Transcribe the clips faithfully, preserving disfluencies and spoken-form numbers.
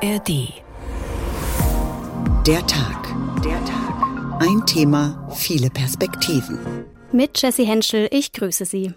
R D. Der Tag. Der Tag. Ein Thema, viele Perspektiven. Mit Jessie Henschel, ich grüße Sie.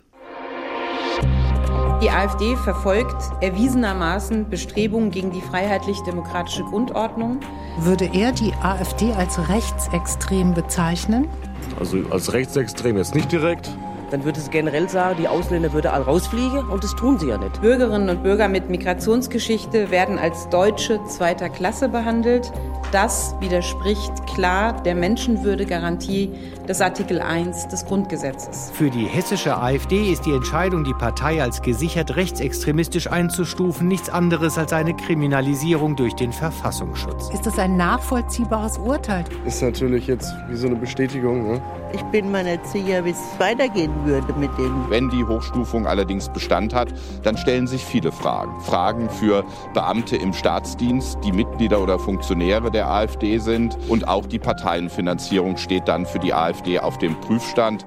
Die AfD verfolgt erwiesenermaßen Bestrebungen gegen die freiheitlich-demokratische Grundordnung. Würde er die AfD als rechtsextrem bezeichnen? Also als rechtsextrem jetzt nicht direkt. Dann würde sie generell sagen, die Ausländer würden alle rausfliegen, und das tun sie ja nicht. Bürgerinnen und Bürger mit Migrationsgeschichte werden als Deutsche zweiter Klasse behandelt. Das widerspricht klar der Menschenwürdegarantie des Artikel eins des Grundgesetzes. Für die hessische AfD ist die Entscheidung, die Partei als gesichert rechtsextremistisch einzustufen, nichts anderes als eine Kriminalisierung durch den Verfassungsschutz. Ist das ein nachvollziehbares Urteil? Ist natürlich jetzt wie so eine Bestätigung, ne? Ich bin mir nicht sicher, wie es weitergehen würde mit dem. Wenn die Hochstufung allerdings Bestand hat, dann stellen sich viele Fragen. Fragen für Beamte im Staatsdienst, die Mitglieder oder Funktionäre der AfD sind. Und auch die Parteienfinanzierung steht dann für die AfD auf dem Prüfstand.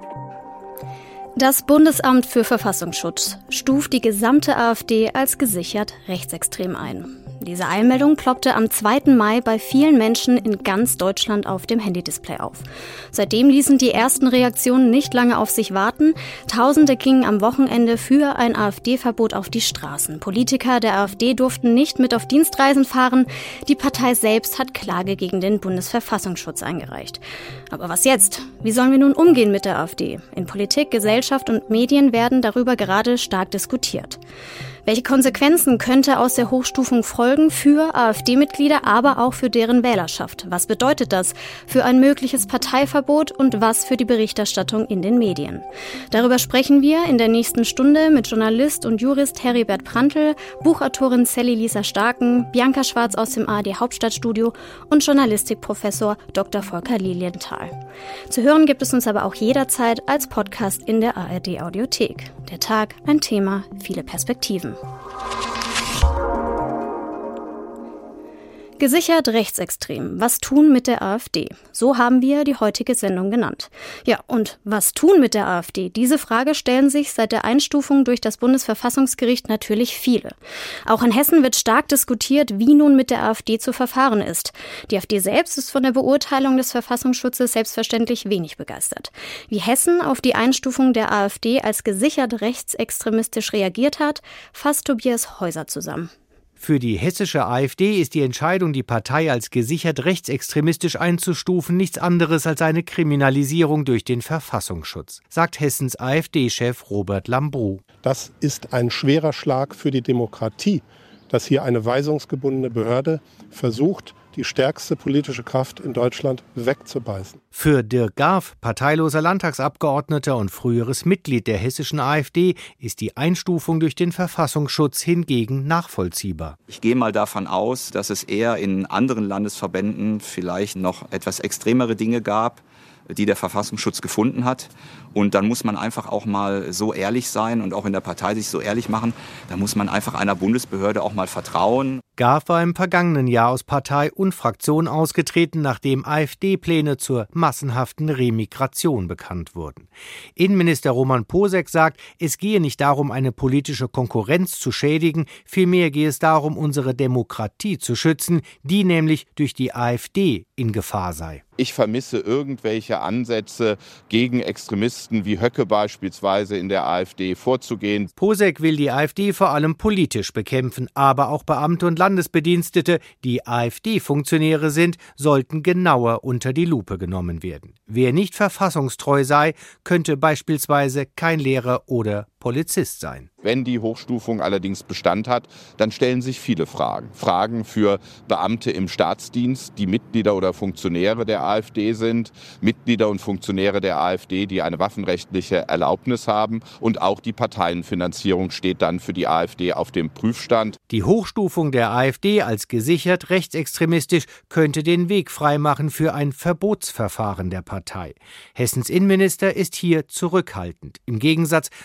Das Bundesamt für Verfassungsschutz stuft die gesamte AfD als gesichert rechtsextrem ein. Diese Eilmeldung ploppte am zweiten Mai bei vielen Menschen in ganz Deutschland auf dem Handydisplay auf. Seitdem ließen die ersten Reaktionen nicht lange auf sich warten. Tausende gingen am Wochenende für ein AfD-Verbot auf die Straßen. Politiker der AfD durften nicht mit auf Dienstreisen fahren. Die Partei selbst hat Klage gegen den Bundesverfassungsschutz eingereicht. Aber was jetzt? Wie sollen wir nun umgehen mit der AfD? In Politik, Gesellschaft und Medien werden darüber gerade stark diskutiert. Welche Konsequenzen könnte aus der Hochstufung folgen für AfD-Mitglieder, aber auch für deren Wählerschaft? Was bedeutet das für ein mögliches Parteiverbot und was für die Berichterstattung in den Medien? Darüber sprechen wir in der nächsten Stunde mit Journalist und Jurist Heribert Prantl, Buchautorin Sally Lisa Starken, Bianca Schwarz aus dem A R D Hauptstadtstudio und Journalistikprofessor Doktor Volker Lilienthal. Zu hören gibt es uns aber auch jederzeit als Podcast in der A R D Audiothek. Der Tag, ein Thema, viele Perspektiven. Gesichert rechtsextrem. Was tun mit der AfD? So haben wir die heutige Sendung genannt. Ja, und was tun mit der AfD? Diese Frage stellen sich seit der Einstufung durch das Bundesverfassungsgericht natürlich viele. Auch in Hessen wird stark diskutiert, wie nun mit der AfD zu verfahren ist. Die AfD selbst ist von der Beurteilung des Verfassungsschutzes selbstverständlich wenig begeistert. Wie Hessen auf die Einstufung der AfD als gesichert rechtsextremistisch reagiert hat, fasst Tobias Häuser zusammen. Für die hessische AfD ist die Entscheidung, die Partei als gesichert rechtsextremistisch einzustufen, nichts anderes als eine Kriminalisierung durch den Verfassungsschutz, sagt Hessens AfD-Chef Robert Lambrou. Das ist ein schwerer Schlag für die Demokratie, dass hier eine weisungsgebundene Behörde versucht, die stärkste politische Kraft in Deutschland wegzubeißen. Für Dirk Garf, parteiloser Landtagsabgeordneter und früheres Mitglied der hessischen AfD, ist die Einstufung durch den Verfassungsschutz hingegen nachvollziehbar. Ich gehe mal davon aus, dass es eher in anderen Landesverbänden vielleicht noch etwas extremere Dinge gab, die der Verfassungsschutz gefunden hat. Und dann muss man einfach auch mal so ehrlich sein und auch in der Partei sich so ehrlich machen. Da muss man einfach einer Bundesbehörde auch mal vertrauen. Garf war im vergangenen Jahr aus Partei und Fraktion ausgetreten, nachdem AfD-Pläne zur massenhaften Remigration bekannt wurden. Innenminister Roman Posek sagt, es gehe nicht darum, eine politische Konkurrenz zu schädigen, vielmehr gehe es darum, unsere Demokratie zu schützen, die nämlich durch die AfD in Gefahr sei. Ich vermisse irgendwelche Ansätze, gegen Extremisten wie Höcke beispielsweise in der AfD vorzugehen. Posek will die AfD vor allem politisch bekämpfen, aber auch Beamte und Landesbedienstete, die AfD-Funktionäre sind, sollten genauer unter die Lupe genommen werden. Wer nicht verfassungstreu sei, könnte beispielsweise kein Lehrer oder Polizist sein. Wenn die Hochstufung allerdings Bestand hat, dann stellen sich viele Fragen. Fragen für Beamte im Staatsdienst, die Mitglieder oder Funktionäre der AfD sind, Mitglieder und Funktionäre der AfD, die eine waffenrechtliche Erlaubnis haben, und auch die Parteienfinanzierung steht dann für die AfD auf dem Prüfstand. Die Hochstufung der AfD als gesichert rechtsextremistisch könnte den Weg freimachen für ein Verbotsverfahren der Partei. Hessens Innenminister ist hier zurückhaltend, im Gegensatz zu seinem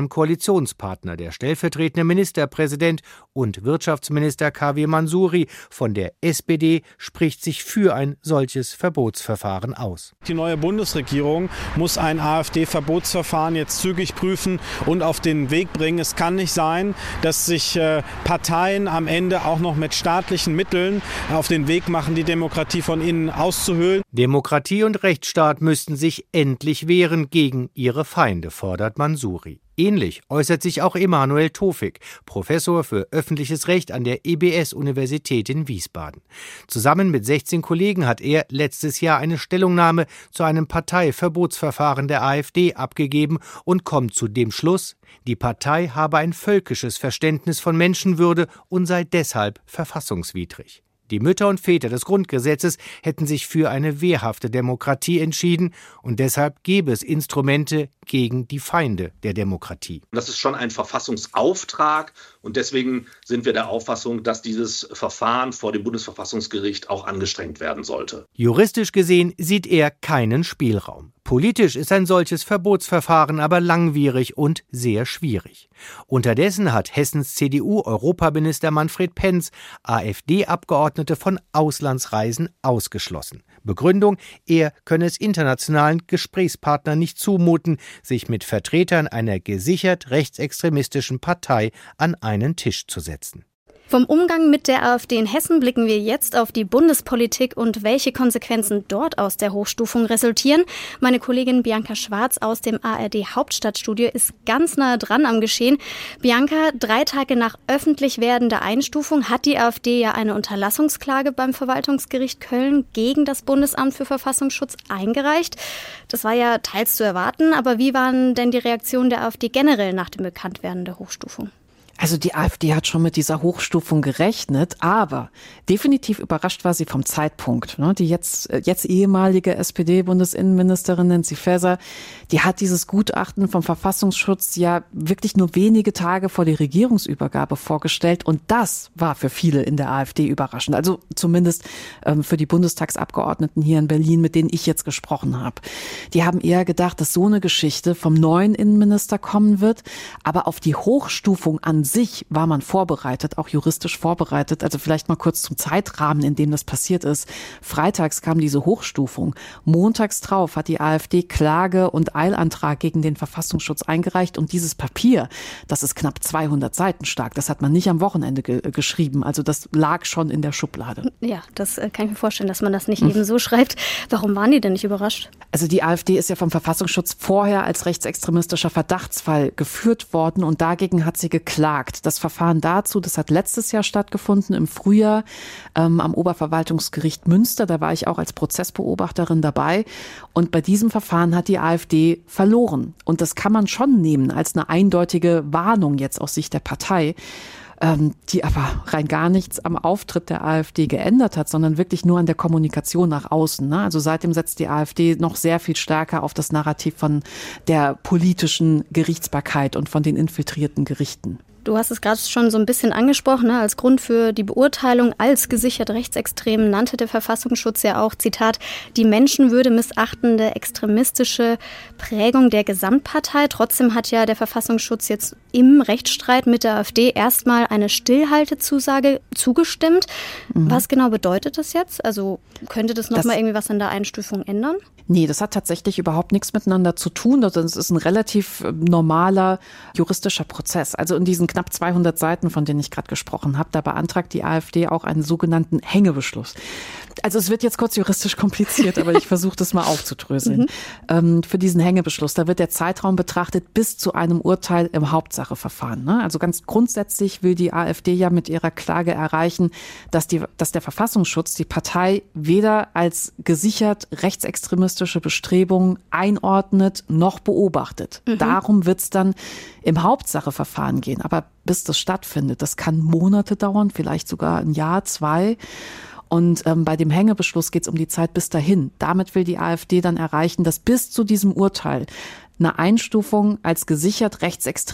seinem Koalitionspartner, der stellvertretende Ministerpräsident und Wirtschaftsminister Kavi Mansuri von der S P D, spricht sich für ein solches Verbotsverfahren aus. Die neue Bundesregierung muss ein AfD-Verbotsverfahren jetzt zügig prüfen und auf den Weg bringen. Es kann nicht sein, dass sich äh, Parteien am Ende auch noch mit staatlichen Mitteln auf den Weg machen, die Demokratie von innen auszuhöhlen. Demokratie und Rechtsstaat müssten sich endlich wehren gegen ihre Feinde, fordert Mansuri. Ähnlich äußert sich auch Emanuel Tofik, Professor für öffentliches Recht an der E B S-Universität in Wiesbaden. Zusammen mit sechzehn Kollegen hat er letztes Jahr eine Stellungnahme zu einem Parteiverbotsverfahren der AfD abgegeben und kommt zu dem Schluss, die Partei habe ein völkisches Verständnis von Menschenwürde und sei deshalb verfassungswidrig. Die Mütter und Väter des Grundgesetzes hätten sich für eine wehrhafte Demokratie entschieden und deshalb gäbe es Instrumente gegen die Feinde der Demokratie. Das ist schon ein Verfassungsauftrag und deswegen sind wir der Auffassung, dass dieses Verfahren vor dem Bundesverfassungsgericht auch angestrengt werden sollte. Juristisch gesehen sieht er keinen Spielraum. Politisch ist ein solches Verbotsverfahren aber langwierig und sehr schwierig. Unterdessen hat Hessens C D U-Europaminister Manfred Pentz AfD-Abgeordnete von Auslandsreisen ausgeschlossen. Begründung, er könne es internationalen Gesprächspartnern nicht zumuten, sich mit Vertretern einer gesichert rechtsextremistischen Partei an einen Tisch zu setzen. Vom Umgang mit der AfD in Hessen blicken wir jetzt auf die Bundespolitik und welche Konsequenzen dort aus der Hochstufung resultieren. Meine Kollegin Bianca Schwarz aus dem A R D-Hauptstadtstudio ist ganz nah dran am Geschehen. Bianca, drei Tage nach Öffentlichwerden der Einstufung hat die AfD ja eine Unterlassungsklage beim Verwaltungsgericht Köln gegen das Bundesamt für Verfassungsschutz eingereicht. Das war ja teils zu erwarten, aber wie waren denn die Reaktionen der AfD generell nach dem Bekanntwerden der Hochstufung? Also die AfD hat schon mit dieser Hochstufung gerechnet, aber definitiv überrascht war sie vom Zeitpunkt. Die jetzt, jetzt ehemalige S P D-Bundesinnenministerin Nancy Faeser, die hat dieses Gutachten vom Verfassungsschutz ja wirklich nur wenige Tage vor der Regierungsübergabe vorgestellt und das war für viele in der AfD überraschend. Also zumindest ähm, für die Bundestagsabgeordneten hier in Berlin, mit denen ich jetzt gesprochen habe. Die haben eher gedacht, dass so eine Geschichte vom neuen Innenminister kommen wird, aber auf die Hochstufung an sich war man vorbereitet, auch juristisch vorbereitet. Also vielleicht mal kurz zum Zeitrahmen, in dem das passiert ist. Freitags kam diese Hochstufung. Montags drauf hat die AfD Klage und Eilantrag gegen den Verfassungsschutz eingereicht und dieses Papier, das ist knapp zweihundert Seiten stark, das hat man nicht am Wochenende ge- geschrieben. Also das lag schon in der Schublade. Ja, das kann ich mir vorstellen, dass man das nicht eben so schreibt. Warum waren die denn nicht überrascht? Also die AfD ist ja vom Verfassungsschutz vorher als rechtsextremistischer Verdachtsfall geführt worden und dagegen hat sie geklagt. Das Verfahren dazu, das hat letztes Jahr stattgefunden, im Frühjahr ähm, am Oberverwaltungsgericht Münster. Da war ich auch als Prozessbeobachterin dabei. Und bei diesem Verfahren hat die AfD verloren. Und das kann man schon nehmen als eine eindeutige Warnung jetzt aus Sicht der Partei, ähm, die aber rein gar nichts am Auftritt der AfD geändert hat, sondern wirklich nur an der Kommunikation nach außen. Ne? Also seitdem setzt die AfD noch sehr viel stärker auf das Narrativ von der politischen Gerichtsbarkeit und von den infiltrierten Gerichten. Du hast es gerade schon so ein bisschen angesprochen, ne? Als Grund für die Beurteilung als gesichert rechtsextrem nannte der Verfassungsschutz ja auch, Zitat, die Menschenwürde missachtende extremistische Prägung der Gesamtpartei. Trotzdem hat ja der Verfassungsschutz jetzt im Rechtsstreit mit der AfD erstmal eine Stillhaltezusage zugestimmt. Mhm. Was genau bedeutet das jetzt? Also könnte das nochmal irgendwie was an der Einstufung ändern? Nee, das hat tatsächlich überhaupt nichts miteinander zu tun. Das ist ein relativ normaler juristischer Prozess. Also in diesen knapp zweihundert Seiten, von denen ich gerade gesprochen habe, da beantragt die AfD auch einen sogenannten Hängebeschluss. Also es wird jetzt kurz juristisch kompliziert, aber ich versuche das mal aufzudröseln. Mhm. Ähm, für diesen Hängebeschluss, da wird der Zeitraum betrachtet bis zu einem Urteil im Hauptsacheverfahren. Ne? Also ganz grundsätzlich will die AfD ja mit ihrer Klage erreichen, dass, die, dass der Verfassungsschutz die Partei weder als gesichert rechtsextremistische Bestrebungen einordnet noch beobachtet. Mhm. Darum wird es dann im Hauptsacheverfahren gehen. Aber bis das stattfindet, das kann Monate dauern, vielleicht sogar ein Jahr, zwei. Und ähm, bei dem Hängebeschluss geht es um die Zeit bis dahin. Damit will die AfD dann erreichen, dass bis zu diesem Urteil eine Einstufung als gesichert rechtsextrem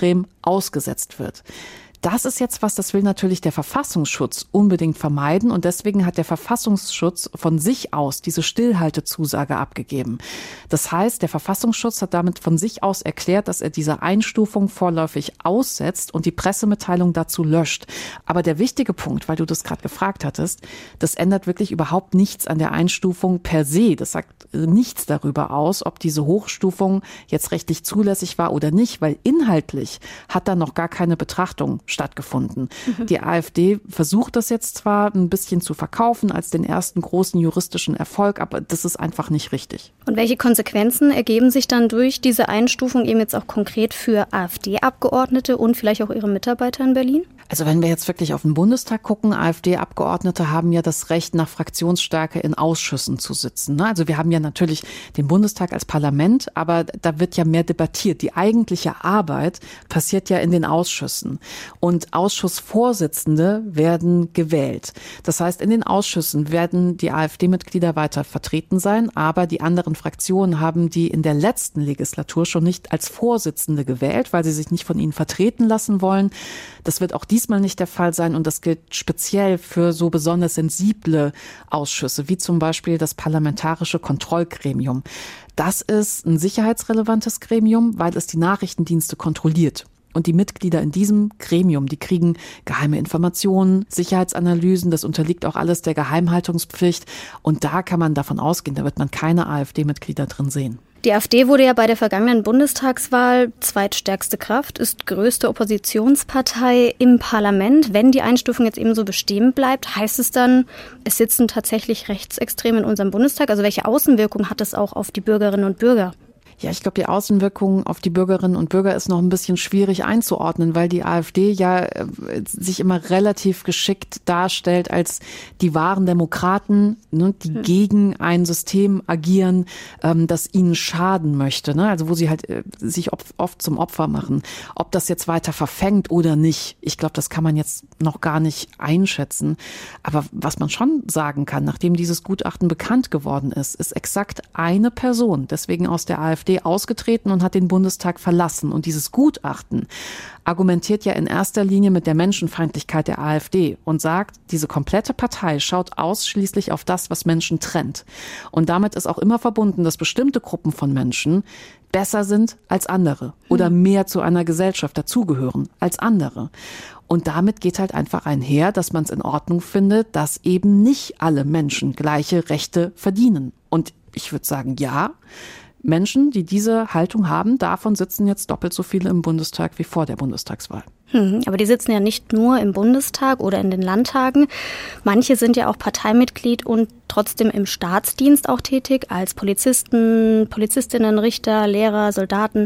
ausgesetzt wird. Das ist jetzt was, das will natürlich der Verfassungsschutz unbedingt vermeiden und deswegen hat der Verfassungsschutz von sich aus diese Stillhaltezusage abgegeben. Das heißt, der Verfassungsschutz hat damit von sich aus erklärt, dass er diese Einstufung vorläufig aussetzt und die Pressemitteilung dazu löscht. Aber der wichtige Punkt, weil du das gerade gefragt hattest, das ändert wirklich überhaupt nichts an der Einstufung per se. Das sagt nichts darüber aus, ob diese Hochstufung jetzt rechtlich zulässig war oder nicht, weil inhaltlich hat da noch gar keine Betrachtung stattgefunden. Mhm. Die AfD versucht das jetzt zwar ein bisschen zu verkaufen als den ersten großen juristischen Erfolg, aber das ist einfach nicht richtig. Und welche Konsequenzen ergeben sich dann durch diese Einstufung eben jetzt auch konkret für AfD-Abgeordnete und vielleicht auch ihre Mitarbeiter in Berlin? Also wenn wir jetzt wirklich auf den Bundestag gucken, AfD-Abgeordnete haben ja das Recht, nach Fraktionsstärke in Ausschüssen zu sitzen. Also wir haben ja natürlich den Bundestag als Parlament, aber da wird ja mehr debattiert. Die eigentliche Arbeit passiert ja in den Ausschüssen. Und Ausschussvorsitzende werden gewählt. Das heißt, in den Ausschüssen werden die AfD-Mitglieder weiter vertreten sein, aber die anderen Fraktionen haben die in der letzten Legislatur schon nicht als Vorsitzende gewählt, weil sie sich nicht von ihnen vertreten lassen wollen. Das wird auch diesmal nicht der Fall sein und das gilt speziell für so besonders sensible Ausschüsse, wie zum Beispiel das Parlamentarische Kontrollgremium. Das ist ein sicherheitsrelevantes Gremium, weil es die Nachrichtendienste kontrolliert. Und die Mitglieder in diesem Gremium, die kriegen geheime Informationen, Sicherheitsanalysen, das unterliegt auch alles der Geheimhaltungspflicht. Und da kann man davon ausgehen, da wird man keine AfD-Mitglieder drin sehen. Die AfD wurde ja bei der vergangenen Bundestagswahl zweitstärkste Kraft, ist größte Oppositionspartei im Parlament. Wenn die Einstufung jetzt eben so bestehen bleibt, heißt es dann, es sitzen tatsächlich Rechtsextreme in unserem Bundestag? Also welche Außenwirkung hat es auch auf die Bürgerinnen und Bürger? Ja, ich glaube, die Außenwirkung auf die Bürgerinnen und Bürger ist noch ein bisschen schwierig einzuordnen, weil die AfD ja äh, sich immer relativ geschickt darstellt als die wahren Demokraten, ne, die hm. gegen ein System agieren, ähm, das ihnen schaden möchte, ne? Also wo sie halt äh, sich oft, oft zum Opfer machen. Ob das jetzt weiter verfängt oder nicht, ich glaube, das kann man jetzt noch gar nicht einschätzen. Aber was man schon sagen kann, nachdem dieses Gutachten bekannt geworden ist, ist exakt eine Person, deswegen aus der AfD ausgetreten und hat den Bundestag verlassen. Und dieses Gutachten argumentiert ja in erster Linie mit der Menschenfeindlichkeit der AfD und sagt, diese komplette Partei schaut ausschließlich auf das, was Menschen trennt. Und damit ist auch immer verbunden, dass bestimmte Gruppen von Menschen besser sind als andere oder mehr zu einer Gesellschaft dazugehören als andere. Und damit geht halt einfach einher, dass man es in Ordnung findet, dass eben nicht alle Menschen gleiche Rechte verdienen. Und ich würde sagen, ja, Menschen, die diese Haltung haben, davon sitzen jetzt doppelt so viele im Bundestag wie vor der Bundestagswahl. Hm, aber die sitzen ja nicht nur im Bundestag oder in den Landtagen. Manche sind ja auch Parteimitglied und trotzdem im Staatsdienst auch tätig, als Polizisten, Polizistinnen, Richter, Lehrer, Soldaten.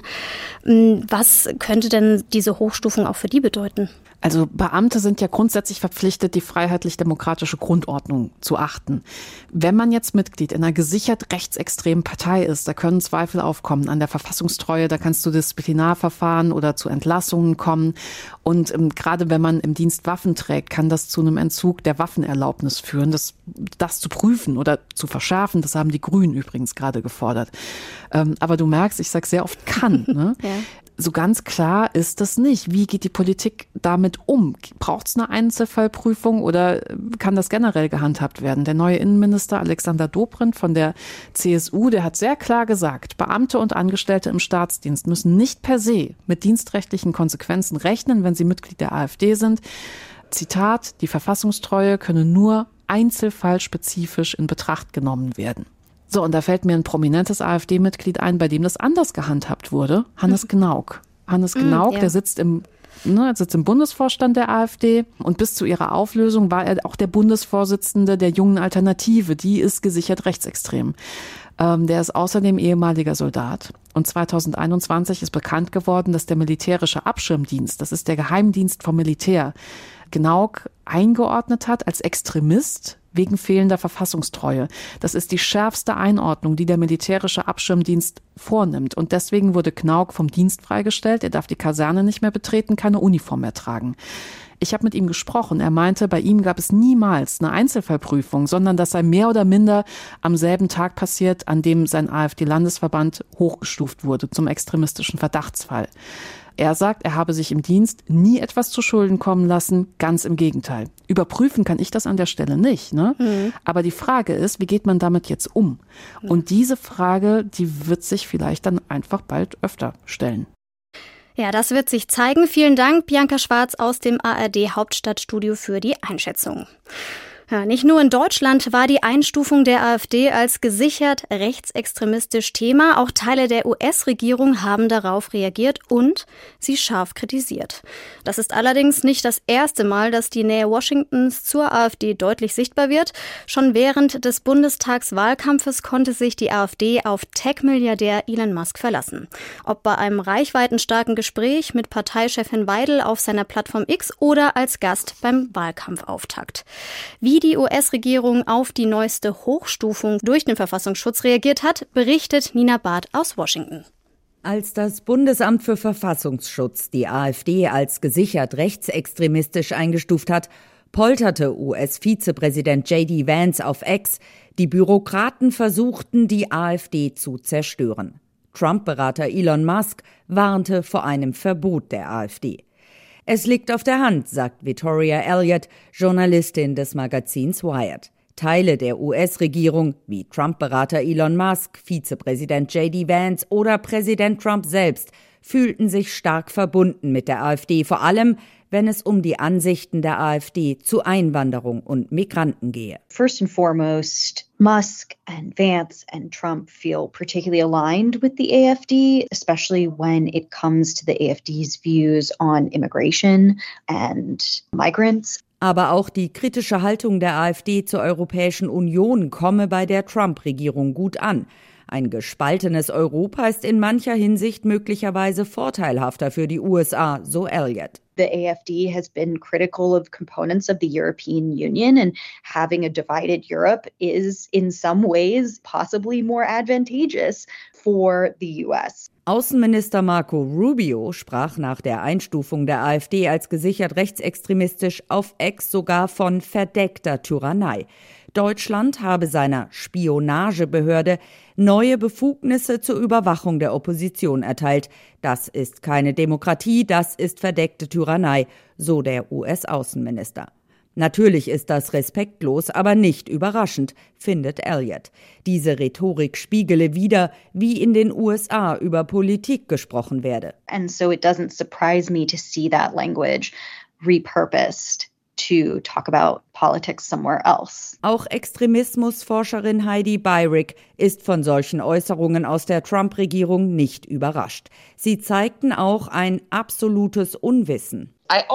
Was könnte denn diese Hochstufung auch für die bedeuten? Also Beamte sind ja grundsätzlich verpflichtet, die freiheitlich-demokratische Grundordnung zu achten. Wenn man jetzt Mitglied in einer gesichert rechtsextremen Partei ist, da können Zweifel aufkommen an der Verfassungstreue, da kannst du Disziplinarverfahren oder zu Entlassungen kommen. Und ähm, gerade wenn man im Dienst Waffen trägt, kann das zu einem Entzug der Waffenerlaubnis führen. Das, das zu prüfen oder zu verschärfen, das haben die Grünen übrigens gerade gefordert. Ähm, aber du merkst, ich sage sehr oft kann, ne? Ja. So ganz klar ist das nicht. Wie geht die Politik damit um? Braucht es eine Einzelfallprüfung oder kann das generell gehandhabt werden? Der neue Innenminister Alexander Dobrindt von der C S U, der hat sehr klar gesagt, Beamte und Angestellte im Staatsdienst müssen nicht per se mit dienstrechtlichen Konsequenzen rechnen, wenn sie Mitglied der AfD sind. Zitat, die Verfassungstreue könne nur einzelfallspezifisch in Betracht genommen werden. So, und da fällt mir ein prominentes AfD-Mitglied ein, bei dem das anders gehandhabt wurde. Hannes mhm. Gnauk. Hannes Gnauk, ja. der sitzt im, ne, sitzt im Bundesvorstand der AfD und bis zu ihrer Auflösung war er auch der Bundesvorsitzende der Jungen Alternative. Die ist gesichert rechtsextrem. Ähm, der ist außerdem ehemaliger Soldat. Und zweitausendeinundzwanzig ist bekannt geworden, dass der militärische Abschirmdienst, das ist der Geheimdienst vom Militär, Gnauk eingeordnet hat als Extremist wegen fehlender Verfassungstreue. Das ist die schärfste Einordnung, die der militärische Abschirmdienst vornimmt. Und deswegen wurde Gnauk vom Dienst freigestellt. Er darf die Kaserne nicht mehr betreten, keine Uniform mehr tragen. Ich habe mit ihm gesprochen. Er meinte, bei ihm gab es niemals eine Einzelfallprüfung, sondern das sei mehr oder minder am selben Tag passiert, an dem sein AfD-Landesverband hochgestuft wurde zum extremistischen Verdachtsfall. Er sagt, er habe sich im Dienst nie etwas zu Schulden kommen lassen, ganz im Gegenteil. Überprüfen kann ich das an der Stelle nicht, ne? Mhm. Aber die Frage ist, wie geht man damit jetzt um? Mhm. Und diese Frage, die wird sich vielleicht dann einfach bald öfter stellen. Ja, das wird sich zeigen. Vielen Dank, Bianca Schwarz aus dem A R D-Hauptstadtstudio für die Einschätzung. Ja, nicht nur in Deutschland war die Einstufung der AfD als gesichert rechtsextremistisch Thema. Auch Teile der U S-Regierung haben darauf reagiert und sie scharf kritisiert. Das ist allerdings nicht das erste Mal, dass die Nähe Washingtons zur AfD deutlich sichtbar wird. Schon während des Bundestagswahlkampfes konnte sich die AfD auf Tech-Milliardär Elon Musk verlassen. Ob bei einem reichweitenstarken Gespräch mit Parteichefin Weidel auf seiner Plattform X oder als Gast beim Wahlkampfauftakt. Wie die U S-Regierung auf die neueste Hochstufung durch den Verfassungsschutz reagiert hat, berichtet Nina Barth aus Washington. Als das Bundesamt für Verfassungsschutz die AfD als gesichert rechtsextremistisch eingestuft hat, polterte U S-Vizepräsident J D Vance auf X, die Bürokraten versuchten, die AfD zu zerstören. Trump-Berater Elon Musk warnte vor einem Verbot der AfD. Es liegt auf der Hand, sagt Victoria Elliott, Journalistin des Magazins Wired. Teile der U S-Regierung, wie Trump-Berater Elon Musk, Vizepräsident J D Vance oder Präsident Trump selbst, fühlten sich stark verbunden mit der AfD, vor allem wenn es um die Ansichten der AfD zu Einwanderung und Migranten gehe. First and foremost, Musk and Vance and Trump feel particularly aligned with the A F D, especially when it comes to the A F D's views on immigration and migrants. Aber auch die kritische Haltung der AfD zur Europäischen Union komme bei der Trump-Regierung gut an. Ein gespaltenes Europa ist in mancher Hinsicht möglicherweise vorteilhafter für die U S A, so Elliott. The A F D has been critical of components of the European Union, and having a divided Europe is in some ways possibly more advantageous for the U S. Außenminister Marco Rubio sprach nach der Einstufung der AfD als gesichert rechtsextremistisch auf X sogar von verdeckter Tyrannei. Deutschland habe seiner Spionagebehörde neue Befugnisse zur Überwachung der Opposition erteilt. Das ist keine Demokratie, das ist verdeckte Tyrannei, so der U S-Außenminister. Natürlich ist das respektlos, aber nicht überraschend, findet Elliott. Diese Rhetorik spiegele wider, wie in den U S A über Politik gesprochen werde. And so it doesn't surprise me to see that language repurposed to talk about politics somewhere else. Auch Extremismusforscherin Heidi Beirick ist von solchen Äußerungen aus der Trump-Regierung nicht überrascht. Sie zeigten auch ein absolutes Unwissen.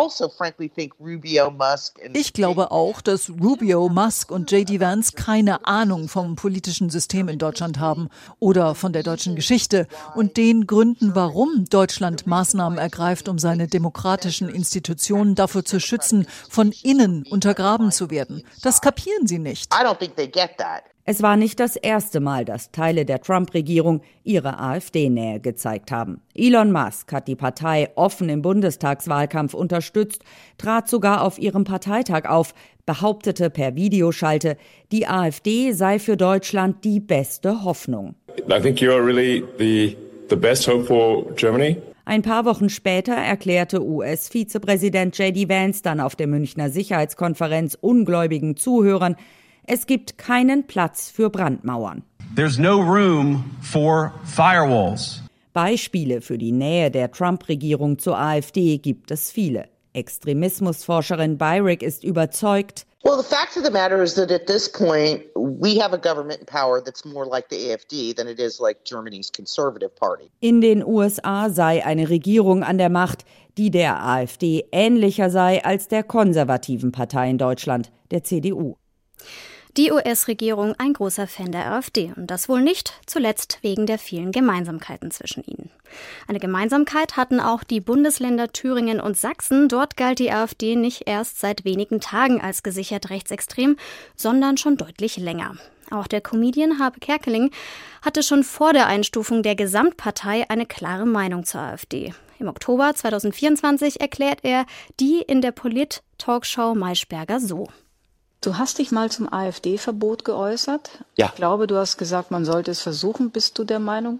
Ich glaube auch, dass Rubio, Musk und J D Vance keine Ahnung vom politischen System in Deutschland haben oder von der deutschen Geschichte und den Gründen, warum Deutschland Maßnahmen ergreift, um seine demokratischen Institutionen dafür zu schützen, von innen untergraben zu werden. Das kapieren sie nicht. Es war nicht das erste Mal, dass Teile der Trump-Regierung ihre AfD-Nähe gezeigt haben. Elon Musk hat die Partei offen im Bundestagswahlkampf unterstützt, trat sogar auf ihrem Parteitag auf, behauptete per Videoschalte, die AfD sei für Deutschland die beste Hoffnung. I think you are really the, the best hope for Germany. Ein paar Wochen später erklärte U S-Vizepräsident J D Vance dann auf der Münchner Sicherheitskonferenz ungläubigen Zuhörern, es gibt keinen Platz für Brandmauern. There's no room for firewalls. Beispiele für die Nähe der Trump-Regierung zur AfD gibt es viele. Extremismusforscherin Beirick ist überzeugt, Well, the fact of the matter is that at this point, we have a government in power that's more like the A F D than it is like Germany's Conservative Party. In den U S A sei eine Regierung an der Macht, die der AfD ähnlicher sei als der konservativen Partei in Deutschland, der C D U. Die U S-Regierung ein großer Fan der AfD und das wohl nicht zuletzt wegen der vielen Gemeinsamkeiten zwischen ihnen. Eine Gemeinsamkeit hatten auch die Bundesländer Thüringen und Sachsen. Dort galt die AfD nicht erst seit wenigen Tagen als gesichert rechtsextrem, sondern schon deutlich länger. Auch der Comedian Harpe Kerkeling hatte schon vor der Einstufung der Gesamtpartei eine klare Meinung zur AfD. Im Oktober zweitausendvierundzwanzig erklärt er die in der Polit-Talkshow Maischberger so. Du hast dich mal zum AfD-Verbot geäußert. Ja. Ich glaube, du hast gesagt, man sollte es versuchen. Bist du der Meinung?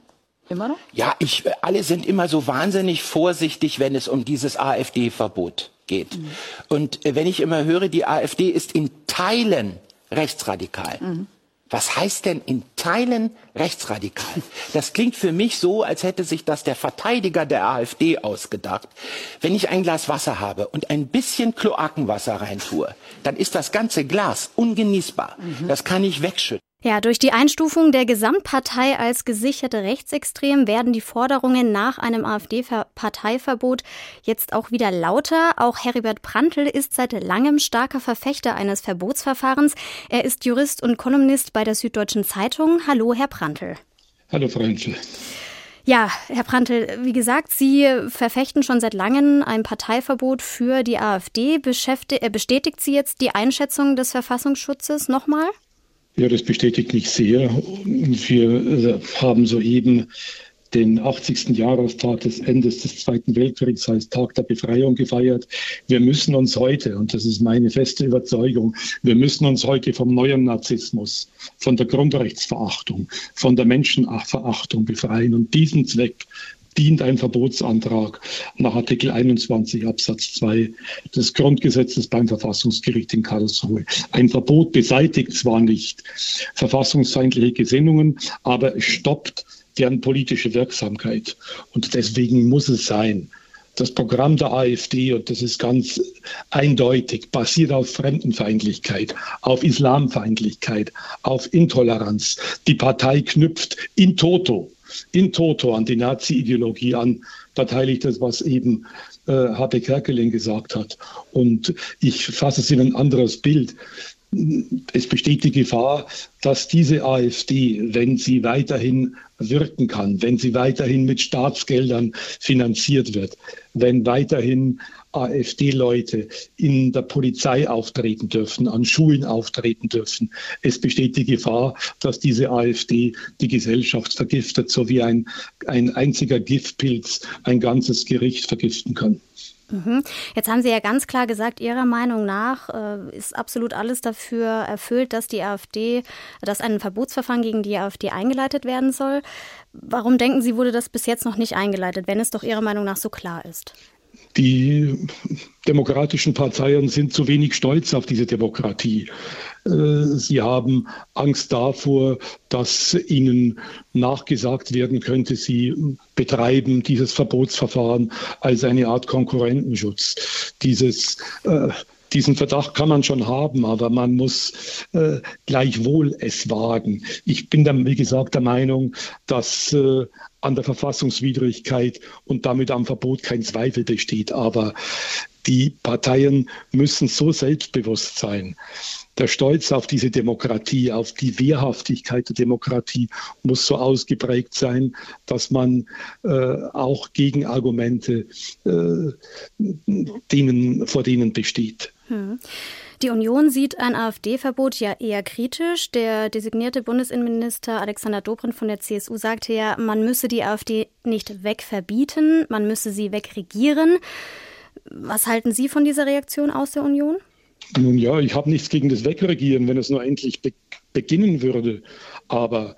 Immer noch? Ja, ich, alle sind immer so wahnsinnig vorsichtig, wenn es um dieses AfD-Verbot geht. Mhm. Und wenn ich immer höre, die AfD ist in Teilen rechtsradikal. Mhm. Was heißt denn in Teilen rechtsradikal? Das klingt für mich so, als hätte sich das der Verteidiger der AfD ausgedacht. Wenn ich ein Glas Wasser habe und ein bisschen Kloakenwasser reintue, dann ist das ganze Glas ungenießbar. Mhm. Das kann ich wegschütten. Ja, durch die Einstufung der Gesamtpartei als gesicherte rechtsextrem werden die Forderungen nach einem AfD-Parteiverbot jetzt auch wieder lauter. Auch Heribert Prantl ist seit langem starker Verfechter eines Verbotsverfahrens. Er ist Jurist und Kolumnist bei der Süddeutschen Zeitung. Hallo, Herr Prantl. Hallo, Frau Henschel. Ja, Herr Prantl, wie gesagt, Sie verfechten schon seit langem ein Parteiverbot für die AfD. Bestätigt Sie jetzt die Einschätzung des Verfassungsschutzes nochmal? Ja, das bestätigt mich sehr. Wir haben soeben den achtzigsten Jahrestag des Endes des Zweiten Weltkriegs als Tag der Befreiung gefeiert. Wir müssen uns heute, und das ist meine feste Überzeugung, wir müssen uns heute vom neuen Narzissmus, von der Grundrechtsverachtung, von der Menschenverachtung befreien. Und diesen Zweck dient ein Verbotsantrag nach Artikel einundzwanzig Absatz zwei des Grundgesetzes beim Verfassungsgericht in Karlsruhe. Ein Verbot beseitigt zwar nicht verfassungsfeindliche Gesinnungen, aber es stoppt deren politische Wirksamkeit. Und deswegen muss es sein, das Programm der AfD, und das ist ganz eindeutig, basiert auf Fremdenfeindlichkeit, auf Islamfeindlichkeit, auf Intoleranz. Die Partei knüpft in toto in toto an die Nazi-Ideologie an. Da teile ich das, was eben äh, Habe Kerkeling gesagt hat. Und ich fasse es in ein anderes Bild. Es besteht die Gefahr, dass diese AfD, wenn sie weiterhin wirken kann, wenn sie weiterhin mit Staatsgeldern finanziert wird, wenn weiterhin AfD-Leute in der Polizei auftreten dürfen, an Schulen auftreten dürfen, es besteht die Gefahr, dass diese AfD die Gesellschaft vergiftet, so wie ein, ein einziger Giftpilz ein ganzes Gericht vergiften kann. Jetzt haben Sie ja ganz klar gesagt, Ihrer Meinung nach äh, ist absolut alles dafür erfüllt, dass die AfD, dass ein Verbotsverfahren gegen die AfD eingeleitet werden soll. Warum denken Sie, wurde das bis jetzt noch nicht eingeleitet, wenn es doch Ihrer Meinung nach so klar ist? Die demokratischen Parteien sind zu wenig stolz auf diese Demokratie. Sie haben Angst davor, dass ihnen nachgesagt werden könnte, sie betreiben dieses Verbotsverfahren als eine Art Konkurrentenschutz. Dieses äh, Diesen Verdacht kann man schon haben, aber man muss äh, gleichwohl es wagen. Ich bin dann, wie gesagt, der Meinung, dass äh, an der Verfassungswidrigkeit und damit am Verbot kein Zweifel besteht. Aber die Parteien müssen so selbstbewusst sein. Der Stolz auf diese Demokratie, auf die Wehrhaftigkeit der Demokratie muss so ausgeprägt sein, dass man äh, auch Gegenargumente äh, denen, vor denen besteht. Hm. Die Union sieht ein AfD-Verbot ja eher kritisch. Der designierte Bundesinnenminister Alexander Dobrindt von der C S U sagte ja, man müsse die AfD nicht wegverbieten, man müsse sie wegregieren. Was halten Sie von dieser Reaktion aus der Union? Nun ja, ich habe nichts gegen das Wegregieren, wenn es nur endlich be- beginnen würde. Aber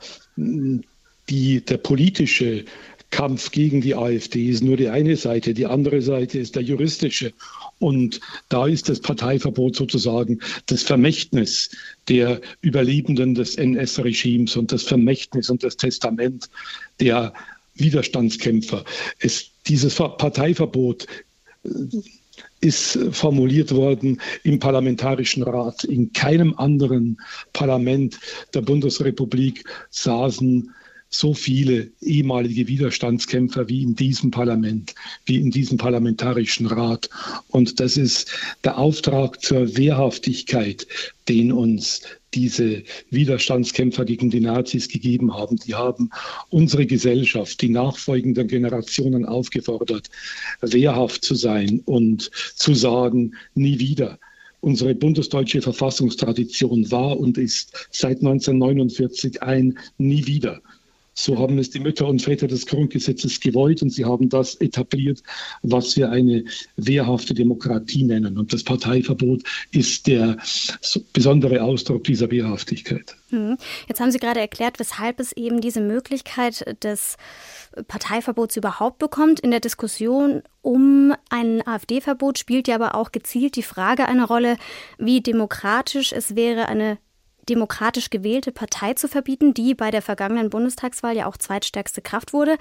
die, der politische Kampf gegen die AfD ist nur die eine Seite. Die andere Seite ist der juristische. Und da ist das Parteiverbot sozusagen das Vermächtnis der Überlebenden des N S-Regimes und das Vermächtnis und das Testament der Widerstandskämpfer. Es, dieses Parteiverbot ist formuliert worden im Parlamentarischen Rat. In keinem anderen Parlament der Bundesrepublik saßen so viele ehemalige Widerstandskämpfer wie in diesem Parlament, wie in diesem Parlamentarischen Rat. Und das ist der Auftrag zur Wehrhaftigkeit, den uns diese Widerstandskämpfer gegen die Nazis gegeben haben. Die haben unsere Gesellschaft, die nachfolgenden Generationen aufgefordert, wehrhaft zu sein und zu sagen, nie wieder. Unsere bundesdeutsche Verfassungstradition war und ist seit neunzehnhundertneunundvierzig ein Nie wieder. So haben es die Mütter und Väter des Grundgesetzes gewollt und sie haben das etabliert, was wir eine wehrhafte Demokratie nennen. Und das Parteiverbot ist der besondere Ausdruck dieser Wehrhaftigkeit. Jetzt haben Sie gerade erklärt, weshalb es eben diese Möglichkeit des Parteiverbots überhaupt bekommt. In der Diskussion um ein AfD-Verbot spielt ja aber auch gezielt die Frage eine Rolle, wie demokratisch es wäre, eine demokratisch gewählte Partei zu verbieten, die bei der vergangenen Bundestagswahl ja auch zweitstärkste Kraft wurde.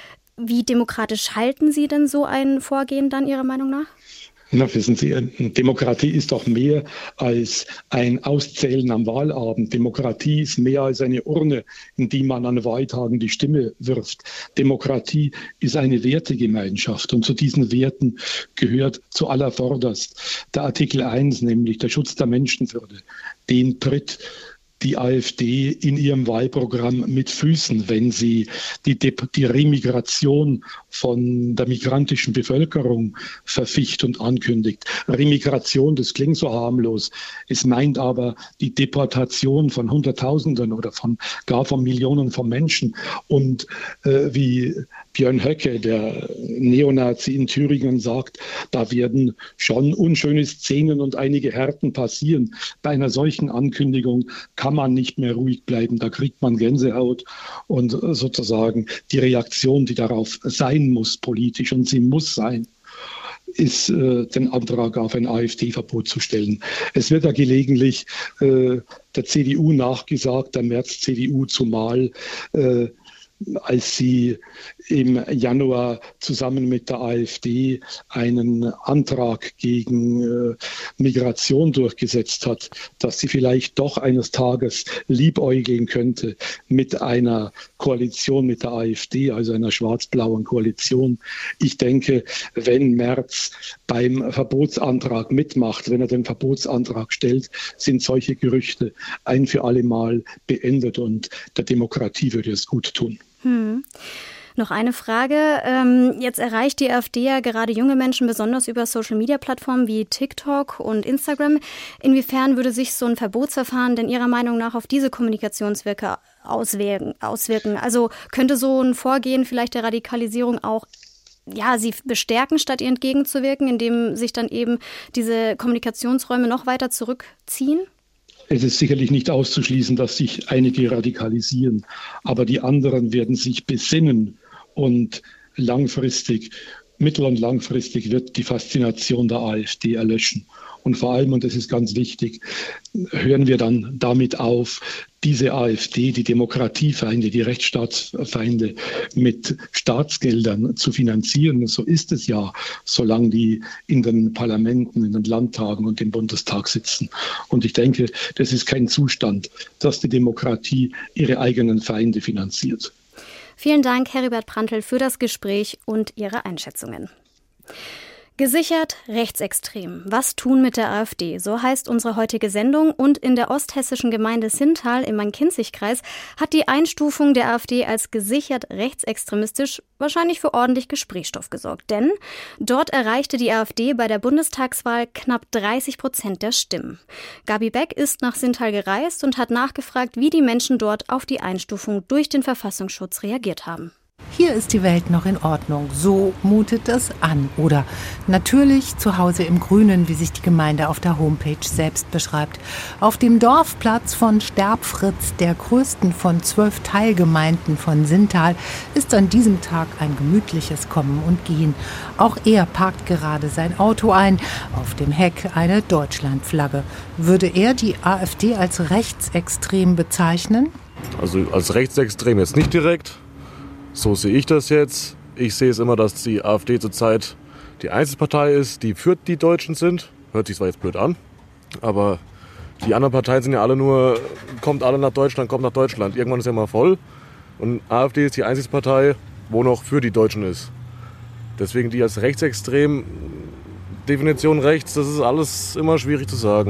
Wie demokratisch halten Sie denn so ein Vorgehen dann Ihrer Meinung nach? Na, wissen Sie, Demokratie ist doch mehr als ein Auszählen am Wahlabend. Demokratie ist mehr als eine Urne, in die man an Wahltagen die Stimme wirft. Demokratie ist eine Wertegemeinschaft und zu diesen Werten gehört zuallervorderst der Artikel eins, nämlich der Schutz der Menschenwürde. Den tritt die AfD in ihrem Wahlprogramm mit Füßen, wenn sie die, De- die Remigration von der migrantischen Bevölkerung verficht und ankündigt. Remigration, das klingt so harmlos. Es meint aber die Deportation von Hunderttausenden oder von gar von Millionen von Menschen. Und äh, wie Björn Höcke, der Neonazi in Thüringen, sagt, da werden schon unschöne Szenen und einige Härten passieren. Bei einer solchen Ankündigung kann man nicht mehr ruhig bleiben, da kriegt man Gänsehaut und sozusagen die Reaktion, die darauf sein muss politisch, und sie muss sein, ist äh, den Antrag auf ein AfD-Verbot zu stellen. Es wird ja gelegentlich äh, der C D U nachgesagt, der Merz-C D U zumal, äh, als sie im Januar zusammen mit der AfD einen Antrag gegen äh, Migration durchgesetzt hat, dass sie vielleicht doch eines Tages liebäugeln könnte mit einer Koalition mit der AfD, also einer schwarz-blauen Koalition. Ich denke, wenn Merz beim Verbotsantrag mitmacht, wenn er den Verbotsantrag stellt, sind solche Gerüchte ein für alle Mal beendet und der Demokratie würde es gut tun. Hm. Noch eine Frage. Ähm, jetzt erreicht die AfD ja gerade junge Menschen besonders über Social-Media-Plattformen wie TikTok und Instagram. Inwiefern würde sich so ein Verbotsverfahren denn Ihrer Meinung nach auf diese Kommunikationswirke auswirken? auswirken? Also könnte so ein Vorgehen vielleicht der Radikalisierung auch ja, sie bestärken, statt ihr entgegenzuwirken, indem sich dann eben diese Kommunikationsräume noch weiter zurückziehen? Es ist sicherlich nicht auszuschließen, dass sich einige radikalisieren, aber die anderen werden sich besinnen und langfristig, mittel- und langfristig wird die Faszination der AfD erlöschen. Und vor allem, und das ist ganz wichtig, hören wir dann damit auf, diese AfD, die Demokratiefeinde, die Rechtsstaatsfeinde mit Staatsgeldern zu finanzieren. So ist es ja, solange die in den Parlamenten, in den Landtagen und im Bundestag sitzen. Und ich denke, das ist kein Zustand, dass die Demokratie ihre eigenen Feinde finanziert. Vielen Dank, Heribert Prantl, für das Gespräch und Ihre Einschätzungen. Gesichert rechtsextrem. Was tun mit der AfD? So heißt unsere heutige Sendung. Und in der osthessischen Gemeinde Sintal im Main-Kinzig-Kreis hat die Einstufung der AfD als gesichert rechtsextremistisch wahrscheinlich für ordentlich Gesprächsstoff gesorgt. Denn dort erreichte die AfD bei der Bundestagswahl knapp dreißig Prozent der Stimmen. Gabi Beck ist nach Sintal gereist und hat nachgefragt, wie die Menschen dort auf die Einstufung durch den Verfassungsschutz reagiert haben. Hier ist die Welt noch in Ordnung. So mutet es an. Oder natürlich zu Hause im Grünen, wie sich die Gemeinde auf der Homepage selbst beschreibt. Auf dem Dorfplatz von Sterbfritz, der größten von zwölf Teilgemeinden von Sintal, ist an diesem Tag ein gemütliches Kommen und Gehen. Auch er parkt gerade sein Auto ein. Auf dem Heck eine Deutschlandflagge. Würde er die AfD als rechtsextrem bezeichnen? Also als rechtsextrem jetzt nicht direkt. So sehe ich das jetzt. Ich sehe es immer, dass die AfD zurzeit die Einzelpartei ist, die für die Deutschen sind. Hört sich zwar jetzt blöd an, aber die anderen Parteien sind ja alle nur, kommt alle nach Deutschland, kommt nach Deutschland. Irgendwann ist ja mal voll. Und AfD ist die einzige Partei, wo noch für die Deutschen ist. Deswegen die als rechtsextrem, Definition rechts, das ist alles immer schwierig zu sagen.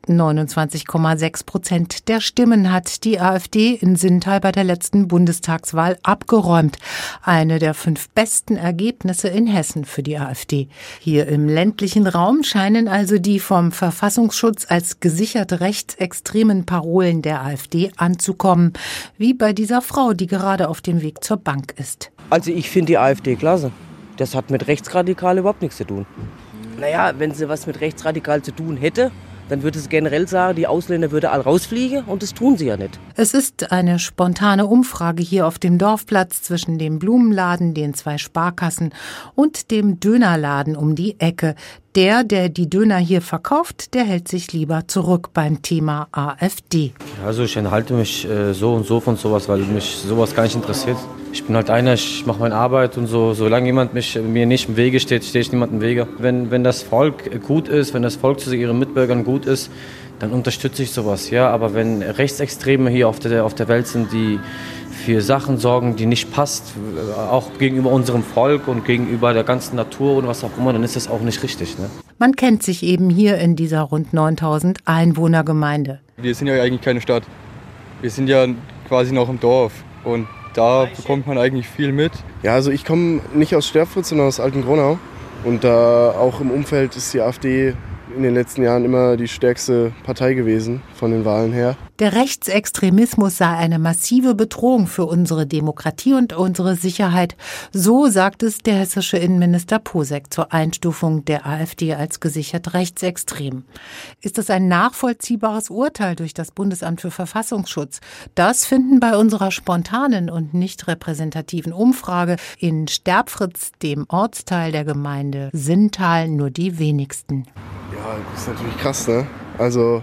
neunundzwanzig Komma sechs Prozent der Stimmen hat die AfD in Sinntal bei der letzten Bundestagswahl abgeräumt. Eine der fünf besten Ergebnisse in Hessen für die AfD. Hier im ländlichen Raum scheinen also die vom Verfassungsschutz als gesichert rechtsextremen Parolen der AfD anzukommen. Wie bei dieser Frau, die gerade auf dem Weg zur Bank ist. Also ich finde die AfD klasse. Das hat mit Rechtsradikal überhaupt nichts zu tun. Naja, wenn sie was mit Rechtsradikal zu tun hätte, dann würde sie generell sagen, die Ausländer würden all rausfliegen und das tun sie ja nicht. Es ist eine spontane Umfrage hier auf dem Dorfplatz zwischen dem Blumenladen, den zwei Sparkassen und dem Dönerladen um die Ecke. Der, der die Döner hier verkauft, der hält sich lieber zurück beim Thema AfD. Also ich enthalte mich äh, so und so von sowas, weil mich sowas gar nicht interessiert. Ich bin halt einer, ich mache meine Arbeit und so. Solange jemand mich, mir nicht im Wege steht, stehe ich niemandem im Wege. Wenn, wenn das Volk gut ist, wenn das Volk zu ihren Mitbürgern gut ist, dann unterstütze ich sowas. Ja, aber wenn Rechtsextreme hier auf der, auf der Welt sind, die für Sachen sorgen, die nicht passt, auch gegenüber unserem Volk und gegenüber der ganzen Natur und was auch immer, dann ist das auch nicht richtig. Ne? Man kennt sich eben hier in dieser rund neuntausend Einwohnergemeinde. Wir sind ja eigentlich keine Stadt. Wir sind ja quasi noch im Dorf und da bekommt man eigentlich viel mit. Ja, also ich komme nicht aus Sterbfritz, sondern aus Alten-Gronau. Und da auch im Umfeld ist die AfD in den letzten Jahren immer die stärkste Partei gewesen von den Wahlen her. Der Rechtsextremismus sei eine massive Bedrohung für unsere Demokratie und unsere Sicherheit. So sagt es der hessische Innenminister Posek zur Einstufung der AfD als gesichert rechtsextrem. Ist das ein nachvollziehbares Urteil durch das Bundesamt für Verfassungsschutz? Das finden bei unserer spontanen und nicht repräsentativen Umfrage in Sterbfritz, dem Ortsteil der Gemeinde Sinntal, nur die wenigsten. Ja, das ist natürlich krass, ne? Also,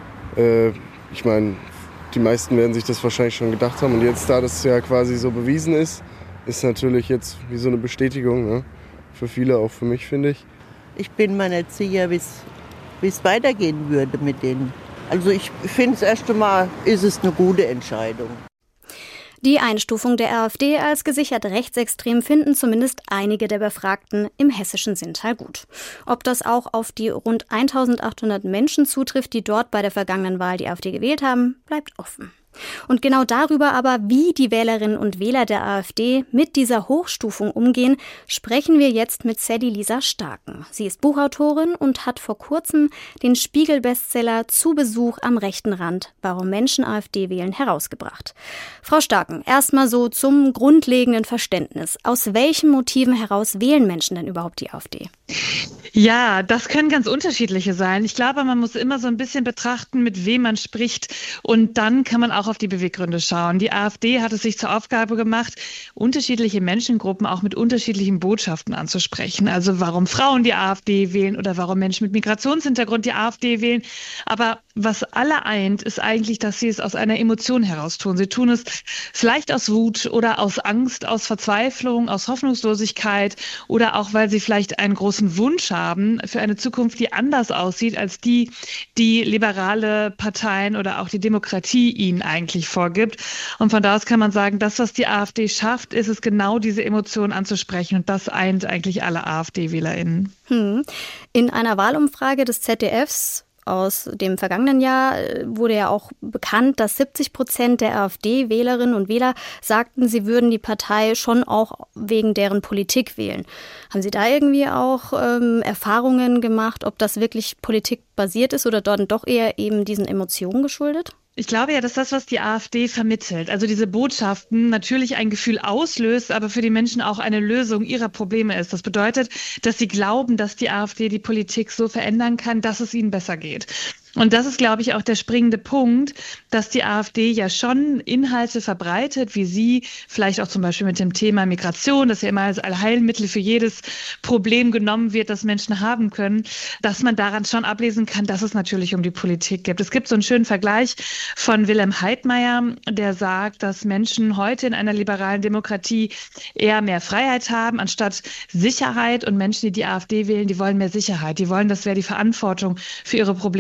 äh, ich meine, die meisten werden sich das wahrscheinlich schon gedacht haben. Und jetzt, da das ja quasi so bewiesen ist, ist natürlich jetzt wie so eine Bestätigung, ne? Für viele, auch für mich, finde ich. Ich bin mir nicht sicher, wie es weitergehen würde mit denen. Also ich finde, das erste Mal ist es eine gute Entscheidung. Die Einstufung der AfD als gesichert rechtsextrem finden zumindest einige der Befragten im hessischen Sinntal gut. Ob das auch auf die rund eintausendachthundert Menschen zutrifft, die dort bei der vergangenen Wahl die AfD gewählt haben, bleibt offen. Und genau darüber aber, wie die Wählerinnen und Wähler der AfD mit dieser Hochstufung umgehen, sprechen wir jetzt mit Sally Lisa Starken. Sie ist Buchautorin und hat vor kurzem den Spiegel-Bestseller Zu Besuch am rechten Rand, warum Menschen AfD wählen, herausgebracht. Frau Starken, erstmal so zum grundlegenden Verständnis. Aus welchen Motiven heraus wählen Menschen denn überhaupt die AfD? Ja, das können ganz unterschiedliche sein. Ich glaube, man muss immer so ein bisschen betrachten, mit wem man spricht. Und dann kann man auch auf die Beweggründe schauen. Die AfD hat es sich zur Aufgabe gemacht, unterschiedliche Menschengruppen auch mit unterschiedlichen Botschaften anzusprechen. Also warum Frauen die AfD wählen oder warum Menschen mit Migrationshintergrund die AfD wählen. Aber was alle eint, ist eigentlich, dass sie es aus einer Emotion heraus tun. Sie tun es vielleicht aus Wut oder aus Angst, aus Verzweiflung, aus Hoffnungslosigkeit oder auch, weil sie vielleicht einen großen Wunsch haben für eine Zukunft, die anders aussieht als die, die liberale Parteien oder auch die Demokratie ihnen eigentlich vorgibt. Und von da aus kann man sagen, das, was die AfD schafft, ist es genau diese Emotionen anzusprechen. Und das eint eigentlich alle AfD-WählerInnen. Hm. In einer Wahlumfrage des Z D Fs aus dem vergangenen Jahr wurde ja auch bekannt, dass siebzig Prozent der AfD-Wählerinnen und Wähler sagten, sie würden die Partei schon auch wegen deren Politik wählen. Haben Sie da irgendwie auch ähm, Erfahrungen gemacht, ob das wirklich politikbasiert ist oder dort doch eher eben diesen Emotionen geschuldet? Ich glaube ja, dass das, was die AfD vermittelt, also diese Botschaften, natürlich ein Gefühl auslöst, aber für die Menschen auch eine Lösung ihrer Probleme ist. Das bedeutet, dass sie glauben, dass die AfD die Politik so verändern kann, dass es ihnen besser geht. Und das ist, glaube ich, auch der springende Punkt, dass die AfD ja schon Inhalte verbreitet, wie Sie, vielleicht auch zum Beispiel mit dem Thema Migration, das ja immer als Allheilmittel für jedes Problem genommen wird, das Menschen haben können, dass man daran schon ablesen kann, dass es natürlich um die Politik geht. Es gibt so einen schönen Vergleich von Wilhelm Heidmeier, der sagt, dass Menschen heute in einer liberalen Demokratie eher mehr Freiheit haben, anstatt Sicherheit. Und Menschen, die die AfD wählen, die wollen mehr Sicherheit. Die wollen, dass wer die Verantwortung für ihre Probleme übernimmt.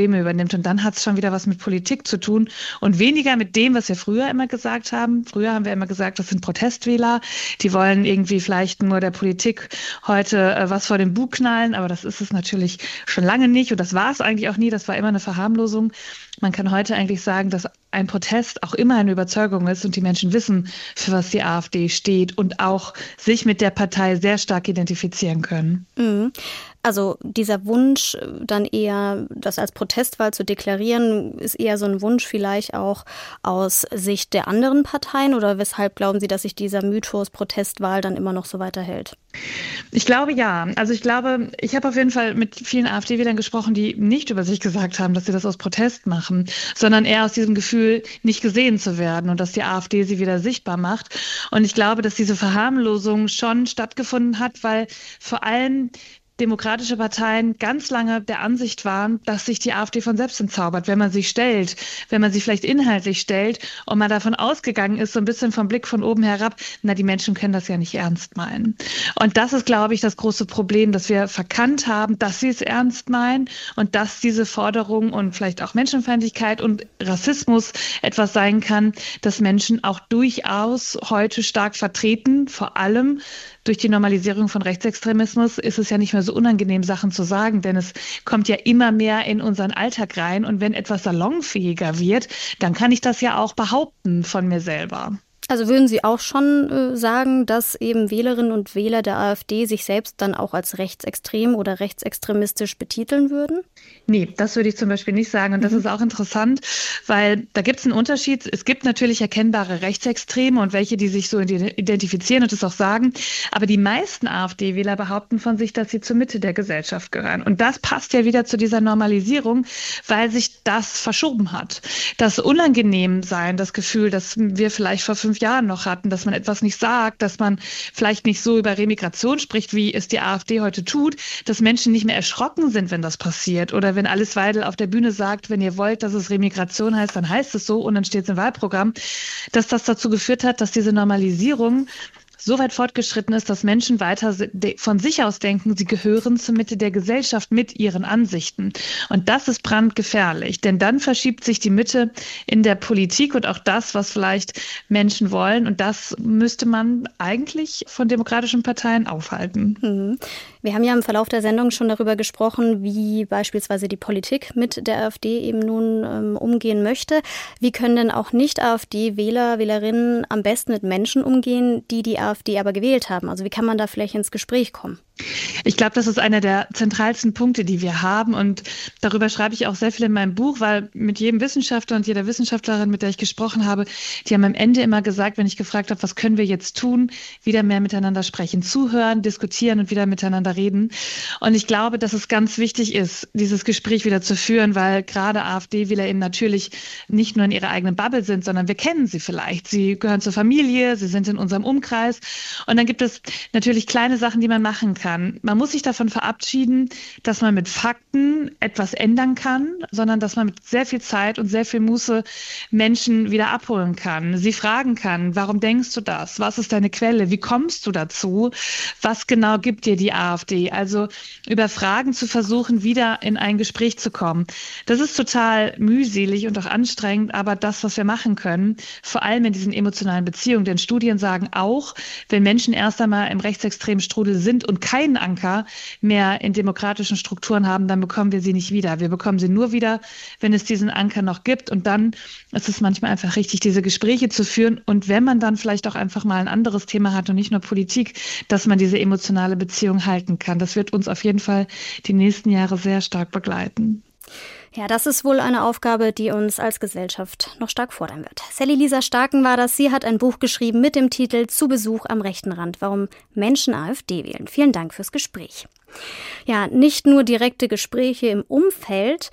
nimmt. Und dann hat es schon wieder was mit Politik zu tun und weniger mit dem, was wir früher immer gesagt haben. Früher haben wir immer gesagt, das sind Protestwähler, die wollen irgendwie vielleicht nur der Politik heute äh, was vor den Bug knallen, aber das ist es natürlich schon lange nicht und das war es eigentlich auch nie, das war immer eine Verharmlosung. Man kann heute eigentlich sagen, dass ein Protest auch immer eine Überzeugung ist und die Menschen wissen, für was die AfD steht und auch sich mit der Partei sehr stark identifizieren können. Mhm. Also dieser Wunsch, dann eher das als Protestwahl zu deklarieren, ist eher so ein Wunsch vielleicht auch aus Sicht der anderen Parteien oder weshalb glauben Sie, dass sich dieser Mythos Protestwahl dann immer noch so weiterhält? Ich glaube ja. Also ich glaube, ich habe auf jeden Fall mit vielen AfD-Wählern gesprochen, die nicht über sich gesagt haben, dass sie das aus Protest machen, sondern eher aus diesem Gefühl, nicht gesehen zu werden und dass die AfD sie wieder sichtbar macht. Und ich glaube, dass diese Verharmlosung schon stattgefunden hat, weil vor allem demokratische Parteien ganz lange der Ansicht waren, dass sich die AfD von selbst entzaubert, wenn man sie stellt, wenn man sie vielleicht inhaltlich stellt und man davon ausgegangen ist, so ein bisschen vom Blick von oben herab, na, die Menschen können das ja nicht ernst meinen. Und das ist, glaube ich, das große Problem, dass wir verkannt haben, dass sie es ernst meinen und dass diese Forderung und vielleicht auch Menschenfeindlichkeit und Rassismus etwas sein kann, das Menschen auch durchaus heute stark vertreten, vor allem durch die Normalisierung von Rechtsextremismus ist es ja nicht mehr so unangenehm, Sachen zu sagen, denn es kommt ja immer mehr in unseren Alltag rein. Und wenn etwas salonfähiger wird, dann kann ich das ja auch behaupten von mir selber. Also würden Sie auch schon äh, sagen, dass eben Wählerinnen und Wähler der AfD sich selbst dann auch als rechtsextrem oder rechtsextremistisch betiteln würden? Nee, das würde ich zum Beispiel nicht sagen. Und das mhm. ist auch interessant, weil da gibt es einen Unterschied. Es gibt natürlich erkennbare Rechtsextreme und welche, die sich so identifizieren und es auch sagen. Aber die meisten AfD-Wähler behaupten von sich, dass sie zur Mitte der Gesellschaft gehören. Und das passt ja wieder zu dieser Normalisierung, weil sich das verschoben hat. Das Unangenehmsein, das Gefühl, dass wir vielleicht vor fünf Jahren noch hatten, dass man etwas nicht sagt, dass man vielleicht nicht so über Remigration spricht, wie es die AfD heute tut, dass Menschen nicht mehr erschrocken sind, wenn das passiert. Oder wenn Alice Weidel auf der Bühne sagt, wenn ihr wollt, dass es Remigration heißt, dann heißt es so und dann steht es im Wahlprogramm, dass das dazu geführt hat, dass diese Normalisierung so weit fortgeschritten ist, dass Menschen weiter von sich aus denken, sie gehören zur Mitte der Gesellschaft mit ihren Ansichten. Und das ist brandgefährlich, denn dann verschiebt sich die Mitte in der Politik und auch das, was vielleicht Menschen wollen. Und das müsste man eigentlich von demokratischen Parteien aufhalten. Mhm. Wir haben ja im Verlauf der Sendung schon darüber gesprochen, wie beispielsweise die Politik mit der AfD eben nun ähm, umgehen möchte. Wie können denn auch Nicht-AfD-Wähler, Wählerinnen am besten mit Menschen umgehen, die die AfD aber gewählt haben? Also wie kann man da vielleicht ins Gespräch kommen? Ich glaube, das ist einer der zentralsten Punkte, die wir haben. Und darüber schreibe ich auch sehr viel in meinem Buch, weil mit jedem Wissenschaftler und jeder Wissenschaftlerin, mit der ich gesprochen habe, die haben am Ende immer gesagt, wenn ich gefragt habe, was können wir jetzt tun, wieder mehr miteinander sprechen, zuhören, diskutieren und wieder miteinander reden. Und ich glaube, dass es ganz wichtig ist, dieses Gespräch wieder zu führen, weil gerade AfD-WählerInnen natürlich nicht nur in ihrer eigenen Bubble sind, sondern wir kennen sie vielleicht. Sie gehören zur Familie, sie sind in unserem Umkreis. Und dann gibt es natürlich kleine Sachen, die man machen kann. Kann. Man muss sich davon verabschieden, dass man mit Fakten etwas ändern kann, sondern dass man mit sehr viel Zeit und sehr viel Muße Menschen wieder abholen kann. Sie fragen kann, warum denkst du das? Was ist deine Quelle? Wie kommst du dazu? Was genau gibt dir die AfD? Also über Fragen zu versuchen, wieder in ein Gespräch zu kommen. Das ist total mühselig und auch anstrengend, aber das, was wir machen können, vor allem in diesen emotionalen Beziehungen, denn Studien sagen auch, wenn Menschen erst einmal im rechtsextremen Strudel sind und keinen Anker mehr in demokratischen Strukturen haben, dann bekommen wir sie nicht wieder. Wir bekommen sie nur wieder, wenn es diesen Anker noch gibt. Und dann ist es manchmal einfach richtig, diese Gespräche zu führen. Und wenn man dann vielleicht auch einfach mal ein anderes Thema hat und nicht nur Politik, dass man diese emotionale Beziehung halten kann. Das wird uns auf jeden Fall die nächsten Jahre sehr stark begleiten. Ja, das ist wohl eine Aufgabe, die uns als Gesellschaft noch stark fordern wird. Sally Lisa Starken war das. Sie hat ein Buch geschrieben mit dem Titel Zu Besuch am rechten Rand, warum Menschen AfD wählen. Vielen Dank fürs Gespräch. Ja, nicht nur direkte Gespräche im Umfeld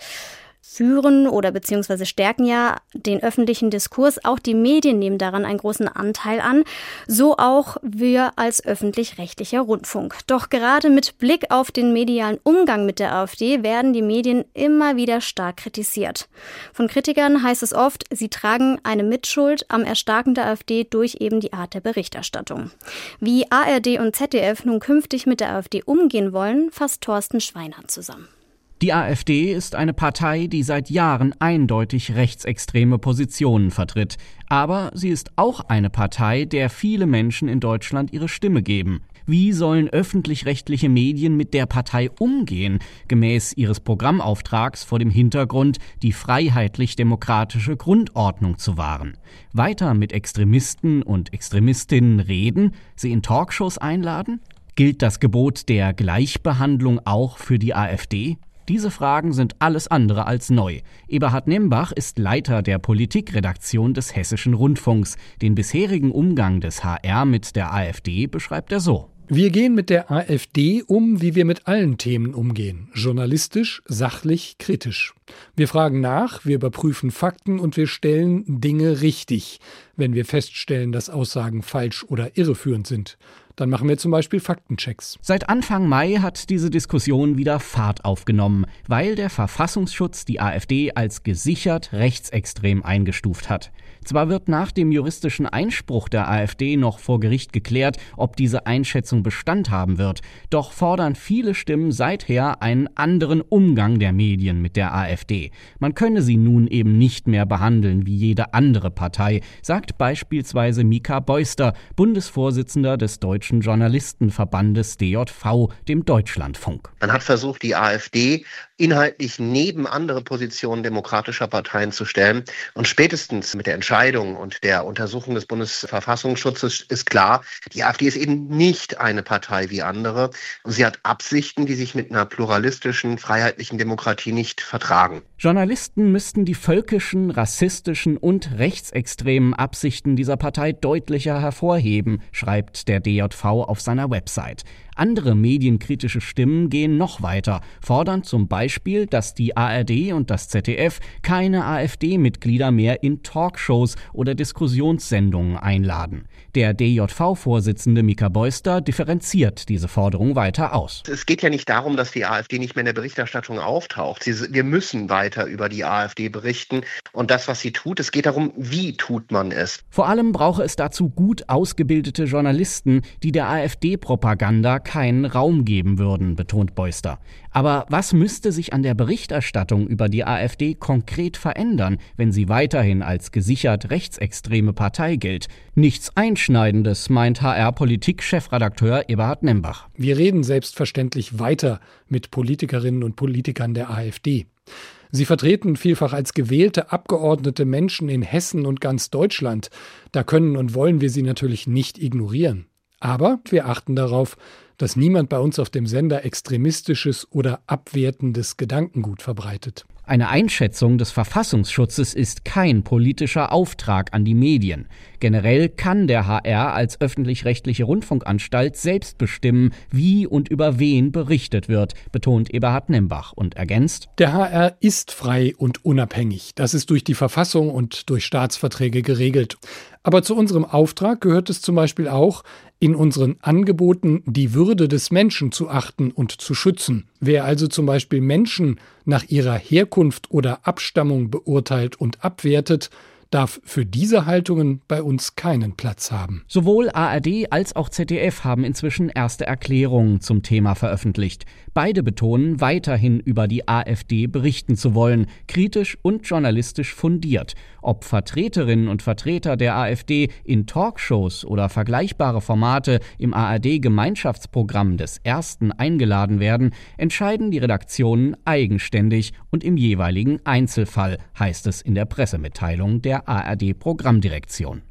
führen oder beziehungsweise stärken ja den öffentlichen Diskurs. Auch die Medien nehmen daran einen großen Anteil an. So auch wir als öffentlich-rechtlicher Rundfunk. Doch gerade mit Blick auf den medialen Umgang mit der AfD werden die Medien immer wieder stark kritisiert. Von Kritikern heißt es oft, sie tragen eine Mitschuld am Erstarken der AfD durch eben die Art der Berichterstattung. Wie A R D und Z D F nun künftig mit der AfD umgehen wollen, fasst Thorsten Schweinhardt zusammen. Die AfD ist eine Partei, die seit Jahren eindeutig rechtsextreme Positionen vertritt. Aber sie ist auch eine Partei, der viele Menschen in Deutschland ihre Stimme geben. Wie sollen öffentlich-rechtliche Medien mit der Partei umgehen, gemäß ihres Programmauftrags vor dem Hintergrund, die freiheitlich-demokratische Grundordnung zu wahren? Weiter mit Extremisten und Extremistinnen reden, sie in Talkshows einladen? Gilt das Gebot der Gleichbehandlung auch für die AfD? Diese Fragen sind alles andere als neu. Eberhard Nembach ist Leiter der Politikredaktion des Hessischen Rundfunks. Den bisherigen Umgang des H R mit der AfD beschreibt er so. Wir gehen mit der AfD um, wie wir mit allen Themen umgehen. Journalistisch, sachlich, kritisch. Wir fragen nach, wir überprüfen Fakten und wir stellen Dinge richtig, wenn wir feststellen, dass Aussagen falsch oder irreführend sind. Dann machen wir zum Beispiel Faktenchecks. Seit Anfang Mai hat diese Diskussion wieder Fahrt aufgenommen, weil der Verfassungsschutz die AfD als gesichert rechtsextrem eingestuft hat. Zwar wird nach dem juristischen Einspruch der AfD noch vor Gericht geklärt, ob diese Einschätzung Bestand haben wird, doch fordern viele Stimmen seither einen anderen Umgang der Medien mit der AfD. Man könne sie nun eben nicht mehr behandeln wie jede andere Partei, sagt beispielsweise Mika Beuster, Bundesvorsitzender des Deutschen Journalistenverbandes D J V, dem Deutschlandfunk. Man hat versucht, die AfD inhaltlich neben andere Positionen demokratischer Parteien zu stellen. Und spätestens mit der Entscheidung und der Untersuchung des Bundesverfassungsschutzes ist klar, die AfD ist eben nicht eine Partei wie andere. Und sie hat Absichten, die sich mit einer pluralistischen, freiheitlichen Demokratie nicht vertragen. Journalisten müssten die völkischen, rassistischen und rechtsextremen Absichten dieser Partei deutlicher hervorheben, schreibt der D J V auf seiner Website. Andere medienkritische Stimmen gehen noch weiter, fordern zum Beispiel, dass die A R D und das Z D F keine AfD-Mitglieder mehr in Talkshows oder Diskussionssendungen einladen. Der D J V-Vorsitzende Mika Beuster differenziert diese Forderung weiter aus. Es geht ja nicht darum, dass die AfD nicht mehr in der Berichterstattung auftaucht. Sie, wir müssen weiter über die AfD berichten und das, was sie tut, es geht darum, wie tut man es. Vor allem brauche es dazu gut ausgebildete Journalisten, die der AfD-Propaganda keinen Raum geben würden, betont Beuster. Aber was müsste sich an der Berichterstattung über die AfD konkret verändern, wenn sie weiterhin als gesichert rechtsextreme Partei gilt? Nichts Einschneidendes, meint H R-Politik-Chefredakteur Eberhard Nembach. Wir reden selbstverständlich weiter mit Politikerinnen und Politikern der AfD. Sie vertreten vielfach als gewählte Abgeordnete Menschen in Hessen und ganz Deutschland. Da können und wollen wir sie natürlich nicht ignorieren. Aber wir achten darauf, dass niemand bei uns auf dem Sender extremistisches oder abwertendes Gedankengut verbreitet. Eine Einschätzung des Verfassungsschutzes ist kein politischer Auftrag an die Medien. Generell kann der H R als öffentlich-rechtliche Rundfunkanstalt selbst bestimmen, wie und über wen berichtet wird, betont Eberhard Nembach und ergänzt: Der H R ist frei und unabhängig. Das ist durch die Verfassung und durch Staatsverträge geregelt. Aber zu unserem Auftrag gehört es zum Beispiel auch, in unseren Angeboten die Würde des Menschen zu achten und zu schützen. Wer also zum Beispiel Menschen nach ihrer Herkunft oder Abstammung beurteilt und abwertet, darf für diese Haltungen bei uns keinen Platz haben. Sowohl A R D als auch Z D F haben inzwischen erste Erklärungen zum Thema veröffentlicht. Beide betonen, weiterhin über die AfD berichten zu wollen, kritisch und journalistisch fundiert. Ob Vertreterinnen und Vertreter der AfD in Talkshows oder vergleichbare Formate im A R D-Gemeinschaftsprogramm des Ersten eingeladen werden, entscheiden die Redaktionen eigenständig und im jeweiligen Einzelfall, heißt es in der Pressemitteilung der A R D-Programmdirektion.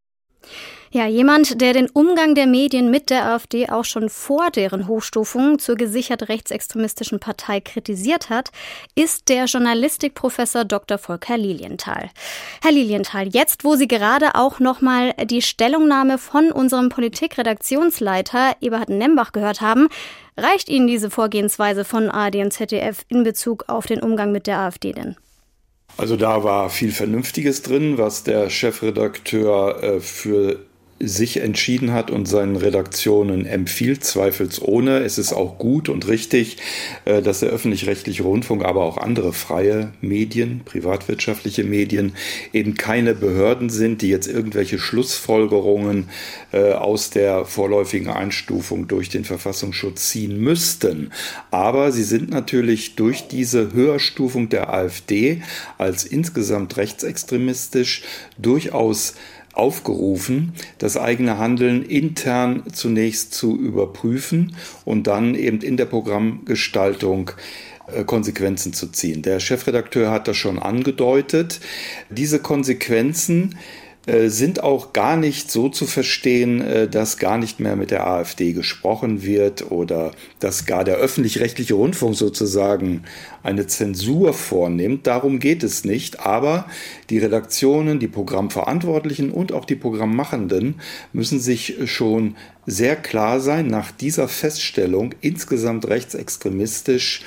Ja, jemand, der den Umgang der Medien mit der AfD auch schon vor deren Hochstufung zur gesichert rechtsextremistischen Partei kritisiert hat, ist der Journalistikprofessor Doktor Volker Lilienthal. Herr Lilienthal, jetzt, wo Sie gerade auch nochmal die Stellungnahme von unserem Politikredaktionsleiter Eberhard Nembach gehört haben, reicht Ihnen diese Vorgehensweise von A R D und Z D F in Bezug auf den Umgang mit der AfD denn? Also da war viel Vernünftiges drin, was der Chefredakteur äh, für sich entschieden hat und seinen Redaktionen empfiehlt, zweifelsohne. Es ist auch gut und richtig, dass der öffentlich-rechtliche Rundfunk, aber auch andere freie Medien, privatwirtschaftliche Medien, eben keine Behörden sind, die jetzt irgendwelche Schlussfolgerungen aus der vorläufigen Einstufung durch den Verfassungsschutz ziehen müssten. Aber sie sind natürlich durch diese Höherstufung der AfD als insgesamt rechtsextremistisch durchaus aufgerufen, das eigene Handeln intern zunächst zu überprüfen und dann eben in der Programmgestaltung Konsequenzen zu ziehen. Der Chefredakteur hat das schon angedeutet. Diese Konsequenzen sind auch gar nicht so zu verstehen, dass gar nicht mehr mit der AfD gesprochen wird oder dass gar der öffentlich-rechtliche Rundfunk sozusagen eine Zensur vornimmt. Darum geht es nicht. Aber die Redaktionen, die Programmverantwortlichen und auch die Programmmachenden müssen sich schon sehr klar sein, nach dieser Feststellung insgesamt rechtsextremistisch,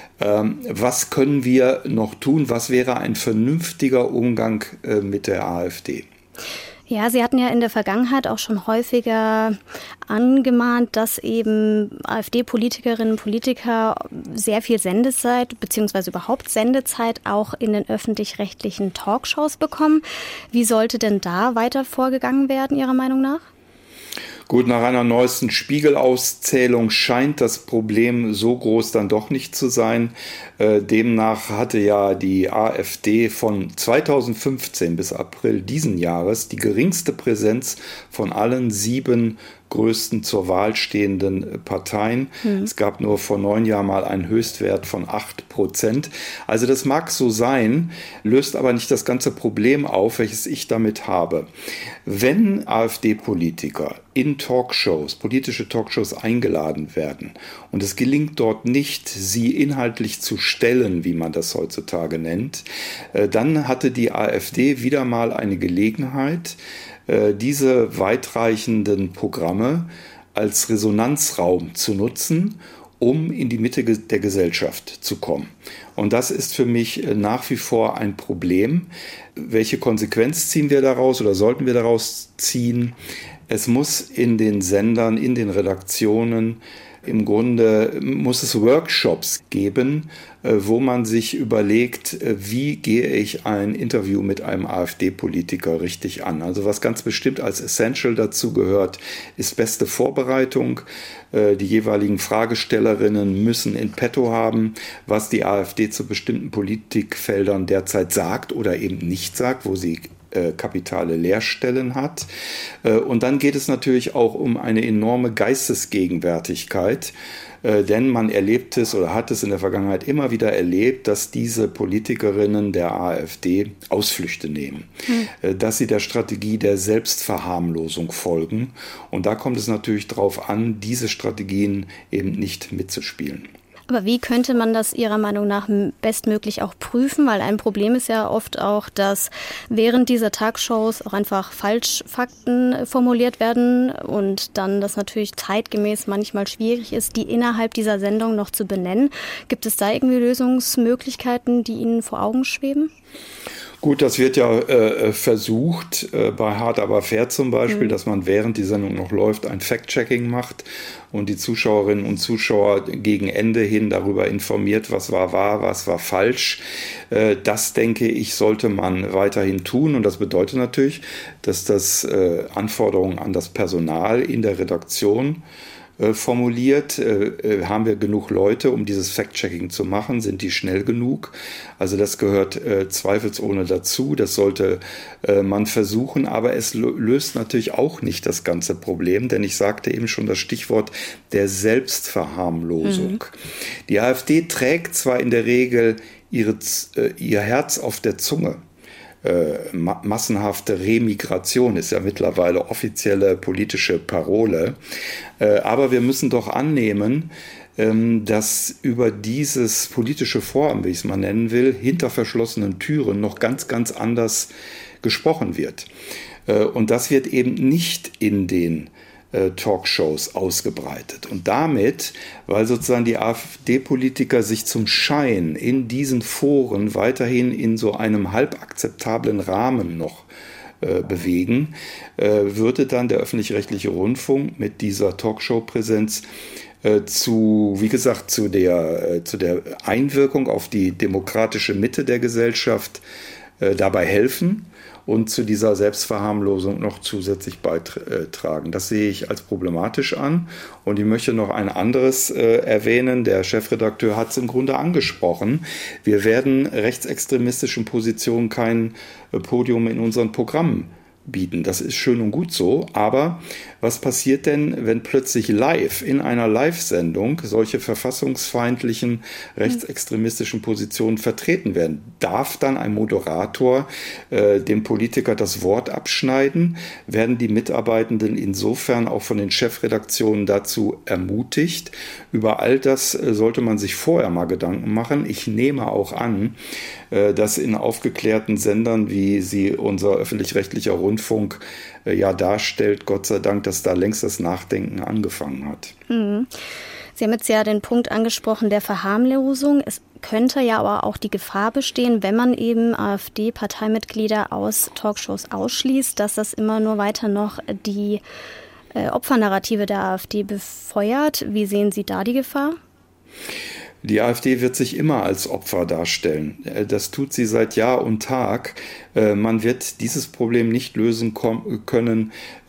was können wir noch tun? Was wäre ein vernünftiger Umgang mit der AfD? Ja, Sie hatten ja in der Vergangenheit auch schon häufiger angemahnt, dass eben AfD-Politikerinnen und Politiker sehr viel Sendezeit beziehungsweise überhaupt Sendezeit auch in den öffentlich-rechtlichen Talkshows bekommen. Wie sollte denn da weiter vorgegangen werden, Ihrer Meinung nach? Gut, nach einer neuesten Spiegelauszählung scheint das Problem so groß dann doch nicht zu sein. Äh, demnach hatte ja die AfD von zweitausendfünfzehn bis April diesen Jahres die geringste Präsenz von allen sieben größten zur Wahl stehenden Parteien. Mhm. Es gab nur vor neun Jahren mal einen Höchstwert von acht Prozent. Also das mag so sein, löst aber nicht das ganze Problem auf, welches ich damit habe. Wenn AfD-Politiker in Talkshows, politische Talkshows eingeladen werden und es gelingt dort nicht, sie inhaltlich zu stellen, wie man das heutzutage nennt, dann hatte die AfD wieder mal eine Gelegenheit, diese weitreichenden Programme als Resonanzraum zu nutzen, um in die Mitte der Gesellschaft zu kommen. Und das ist für mich nach wie vor ein Problem. Welche Konsequenz ziehen wir daraus oder sollten wir daraus ziehen? Es muss in den Sendern, in den Redaktionen, im Grunde muss es Workshops geben, wo man sich überlegt, wie gehe ich ein Interview mit einem AfD-Politiker richtig an. Also was ganz bestimmt als Essential dazu gehört, ist beste Vorbereitung. Die jeweiligen Fragestellerinnen müssen in petto haben, was die AfD zu bestimmten Politikfeldern derzeit sagt oder eben nicht sagt, wo sie kapitale Leerstellen hat. Und dann geht es natürlich auch um eine enorme Geistesgegenwärtigkeit, denn man erlebt es oder hat es in der Vergangenheit immer wieder erlebt, dass diese Politikerinnen der AfD Ausflüchte nehmen, mhm. dass sie der Strategie der Selbstverharmlosung folgen. Und da kommt es natürlich darauf an, diese Strategien eben nicht mitzuspielen. Aber wie könnte man das Ihrer Meinung nach bestmöglich auch prüfen? Weil ein Problem ist ja oft auch, dass während dieser Talkshows auch einfach Falschfakten formuliert werden und dann das natürlich zeitgemäß manchmal schwierig ist, die innerhalb dieser Sendung noch zu benennen. Gibt es da irgendwie Lösungsmöglichkeiten, die Ihnen vor Augen schweben? Gut, das wird ja äh, versucht, äh, bei Hart aber fair zum Beispiel, mhm. dass man während die Sendung noch läuft, ein Fact-Checking macht und die Zuschauerinnen und Zuschauer gegen Ende hin darüber informiert, was war wahr, was war falsch. Äh, das, denke ich, sollte man weiterhin tun und das bedeutet natürlich, dass das äh, Anforderungen an das Personal in der Redaktion formuliert. Äh, haben wir genug Leute, um dieses Fact-Checking zu machen? Sind die schnell genug? Also das gehört äh, zweifelsohne dazu. Das sollte äh, man versuchen, aber es löst natürlich auch nicht das ganze Problem, denn ich sagte eben schon das Stichwort der Selbstverharmlosung. Mhm. Die AfD trägt zwar in der Regel ihre, äh, ihr Herz auf der Zunge. Äh, ma- massenhafte Remigration ist ja mittlerweile offizielle politische Parole. Äh, aber wir müssen doch annehmen, ähm, dass über dieses politische Vorhaben, wie ich es mal nennen will, hinter verschlossenen Türen noch ganz, ganz anders gesprochen wird. Äh, und das wird eben nicht in den Talkshows ausgebreitet. Und damit, weil sozusagen die AfD-Politiker sich zum Schein in diesen Foren weiterhin in so einem halb akzeptablen Rahmen noch äh, bewegen, äh, würde dann der öffentlich-rechtliche Rundfunk mit dieser Talkshow-Präsenz äh, zu, wie gesagt, zu der, äh, zu der Einwirkung auf die demokratische Mitte der Gesellschaft äh, dabei helfen und zu dieser Selbstverharmlosung noch zusätzlich beitragen. Das sehe ich als problematisch an. Und ich möchte noch ein anderes äh, erwähnen. Der Chefredakteur hat es im Grunde angesprochen. Wir werden rechtsextremistischen Positionen kein äh, Podium in unseren Programmen bieten. Das ist schön und gut so, aber was passiert denn, wenn plötzlich live, in einer Live-Sendung, solche verfassungsfeindlichen, rechtsextremistischen Positionen vertreten werden? Darf dann ein Moderator äh, dem Politiker das Wort abschneiden? Werden die Mitarbeitenden insofern auch von den Chefredaktionen dazu ermutigt? Über all das äh, sollte man sich vorher mal Gedanken machen. Ich nehme auch an, äh, dass in aufgeklärten Sendern, wie sie unser öffentlich-rechtlicher Rundfunk äh, ja darstellt, Gott sei Dank, dass da längst das Nachdenken angefangen hat. Mhm. Sie haben jetzt ja den Punkt angesprochen der Verharmlosung. Es könnte ja aber auch die Gefahr bestehen, wenn man eben AfD-Parteimitglieder aus Talkshows ausschließt, dass das immer nur weiter noch die äh, Opfernarrative der AfD befeuert. Wie sehen Sie da die Gefahr? Die AfD wird sich immer als Opfer darstellen. Das tut sie seit Jahr und Tag. Man wird dieses Problem nicht lösen können,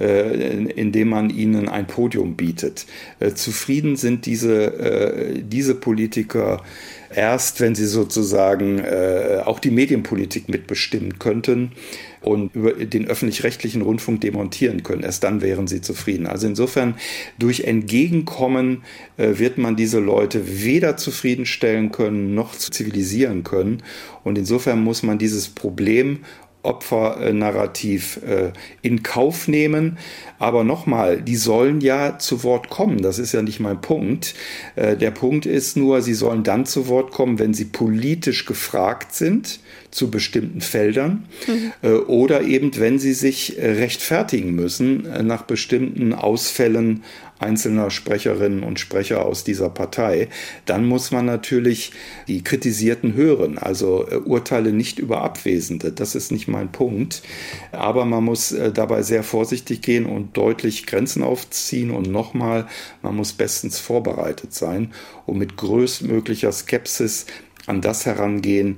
indem man ihnen ein Podium bietet. Zufrieden sind diese, diese Politiker erst, wenn sie sozusagen auch die Medienpolitik mitbestimmen könnten und über den öffentlich-rechtlichen Rundfunk demontieren können. Erst dann wären sie zufrieden. Also insofern, durch Entgegenkommen äh, wird man diese Leute weder zufriedenstellen können, noch zivilisieren können. Und insofern muss man dieses Problem Opfernarrativ äh, in Kauf nehmen. Aber nochmal, die sollen ja zu Wort kommen. Das ist ja nicht mein Punkt. Äh, der Punkt ist nur, sie sollen dann zu Wort kommen, wenn sie politisch gefragt sind zu bestimmten Feldern mhm. äh, oder eben, wenn sie sich äh, rechtfertigen müssen äh, nach bestimmten Ausfällen einzelner Sprecherinnen und Sprecher aus dieser Partei, dann muss man natürlich die Kritisierten hören, also äh, Urteile nicht über Abwesende, das ist nicht mein Punkt, aber man muss äh, dabei sehr vorsichtig gehen und deutlich Grenzen aufziehen und nochmal, man muss bestens vorbereitet sein und mit größtmöglicher Skepsis an das herangehen,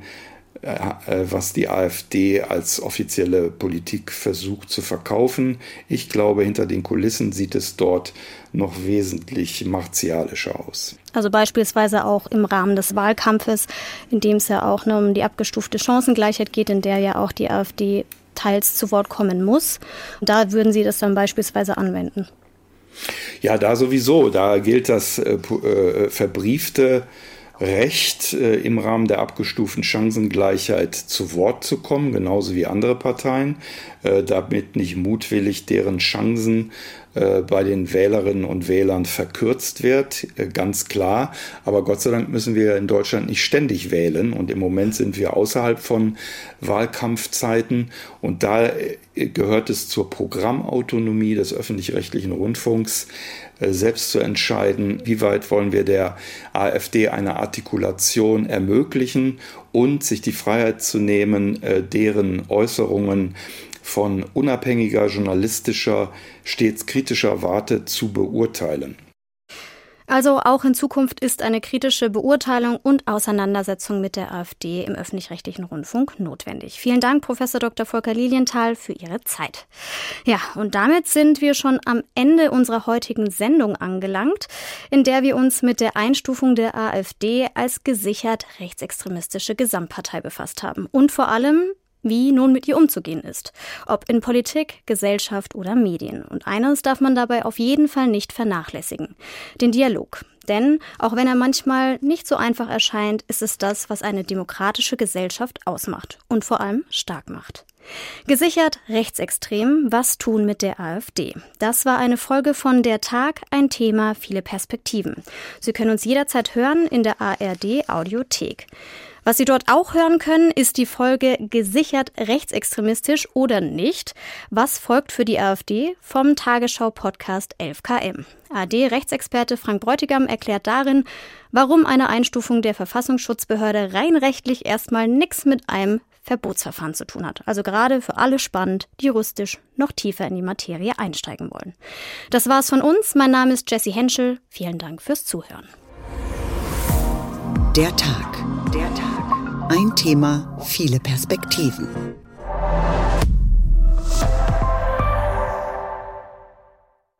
was die AfD als offizielle Politik versucht zu verkaufen. Ich glaube, hinter den Kulissen sieht es dort noch wesentlich martialischer aus. Also beispielsweise auch im Rahmen des Wahlkampfes, in dem es ja auch um die abgestufte Chancengleichheit geht, in der ja auch die AfD teils zu Wort kommen muss. Da würden Sie das dann beispielsweise anwenden? Ja, da sowieso. Da gilt das äh, äh, verbriefte Recht, äh, im Rahmen der abgestuften Chancengleichheit zu Wort zu kommen, genauso wie andere Parteien, äh, damit nicht mutwillig deren Chancen äh, bei den Wählerinnen und Wählern verkürzt wird, äh, ganz klar. Aber Gott sei Dank müssen wir in Deutschland nicht ständig wählen und im Moment sind wir außerhalb von Wahlkampfzeiten und da äh, gehört es zur Programmautonomie des öffentlich-rechtlichen Rundfunks, selbst zu entscheiden, wie weit wollen wir der AfD eine Artikulation ermöglichen und sich die Freiheit zu nehmen, deren Äußerungen von unabhängiger, journalistischer, stets kritischer Warte zu beurteilen. Also auch in Zukunft ist eine kritische Beurteilung und Auseinandersetzung mit der AfD im öffentlich-rechtlichen Rundfunk notwendig. Vielen Dank, Professor Doktor Volker Lilienthal, für Ihre Zeit. Ja, und damit sind wir schon am Ende unserer heutigen Sendung angelangt, in der wir uns mit der Einstufung der AfD als gesichert rechtsextremistische Gesamtpartei befasst haben. Und vor allem, wie nun mit ihr umzugehen ist. Ob in Politik, Gesellschaft oder Medien. Und eines darf man dabei auf jeden Fall nicht vernachlässigen: den Dialog. Denn auch wenn er manchmal nicht so einfach erscheint, ist es das, was eine demokratische Gesellschaft ausmacht und vor allem stark macht. Gesichert rechtsextrem, was tun mit der AfD? Das war eine Folge von Der Tag, ein Thema, viele Perspektiven. Sie können uns jederzeit hören in der A R D Audiothek. Was Sie dort auch hören können, ist die Folge Gesichert rechtsextremistisch oder nicht? Was folgt für die AfD? Vom Tagesschau-Podcast elf K M. A R D-Rechtsexperte Frank Bräutigam erklärt darin, warum eine Einstufung der Verfassungsschutzbehörde rein rechtlich erstmal nichts mit einem Verbotsverfahren zu tun hat. Also gerade für alle spannend, die juristisch noch tiefer in die Materie einsteigen wollen. Das war's von uns. Mein Name ist Jessie Henschel. Vielen Dank fürs Zuhören. Der Tag. Der Tag. Ein Thema, viele Perspektiven.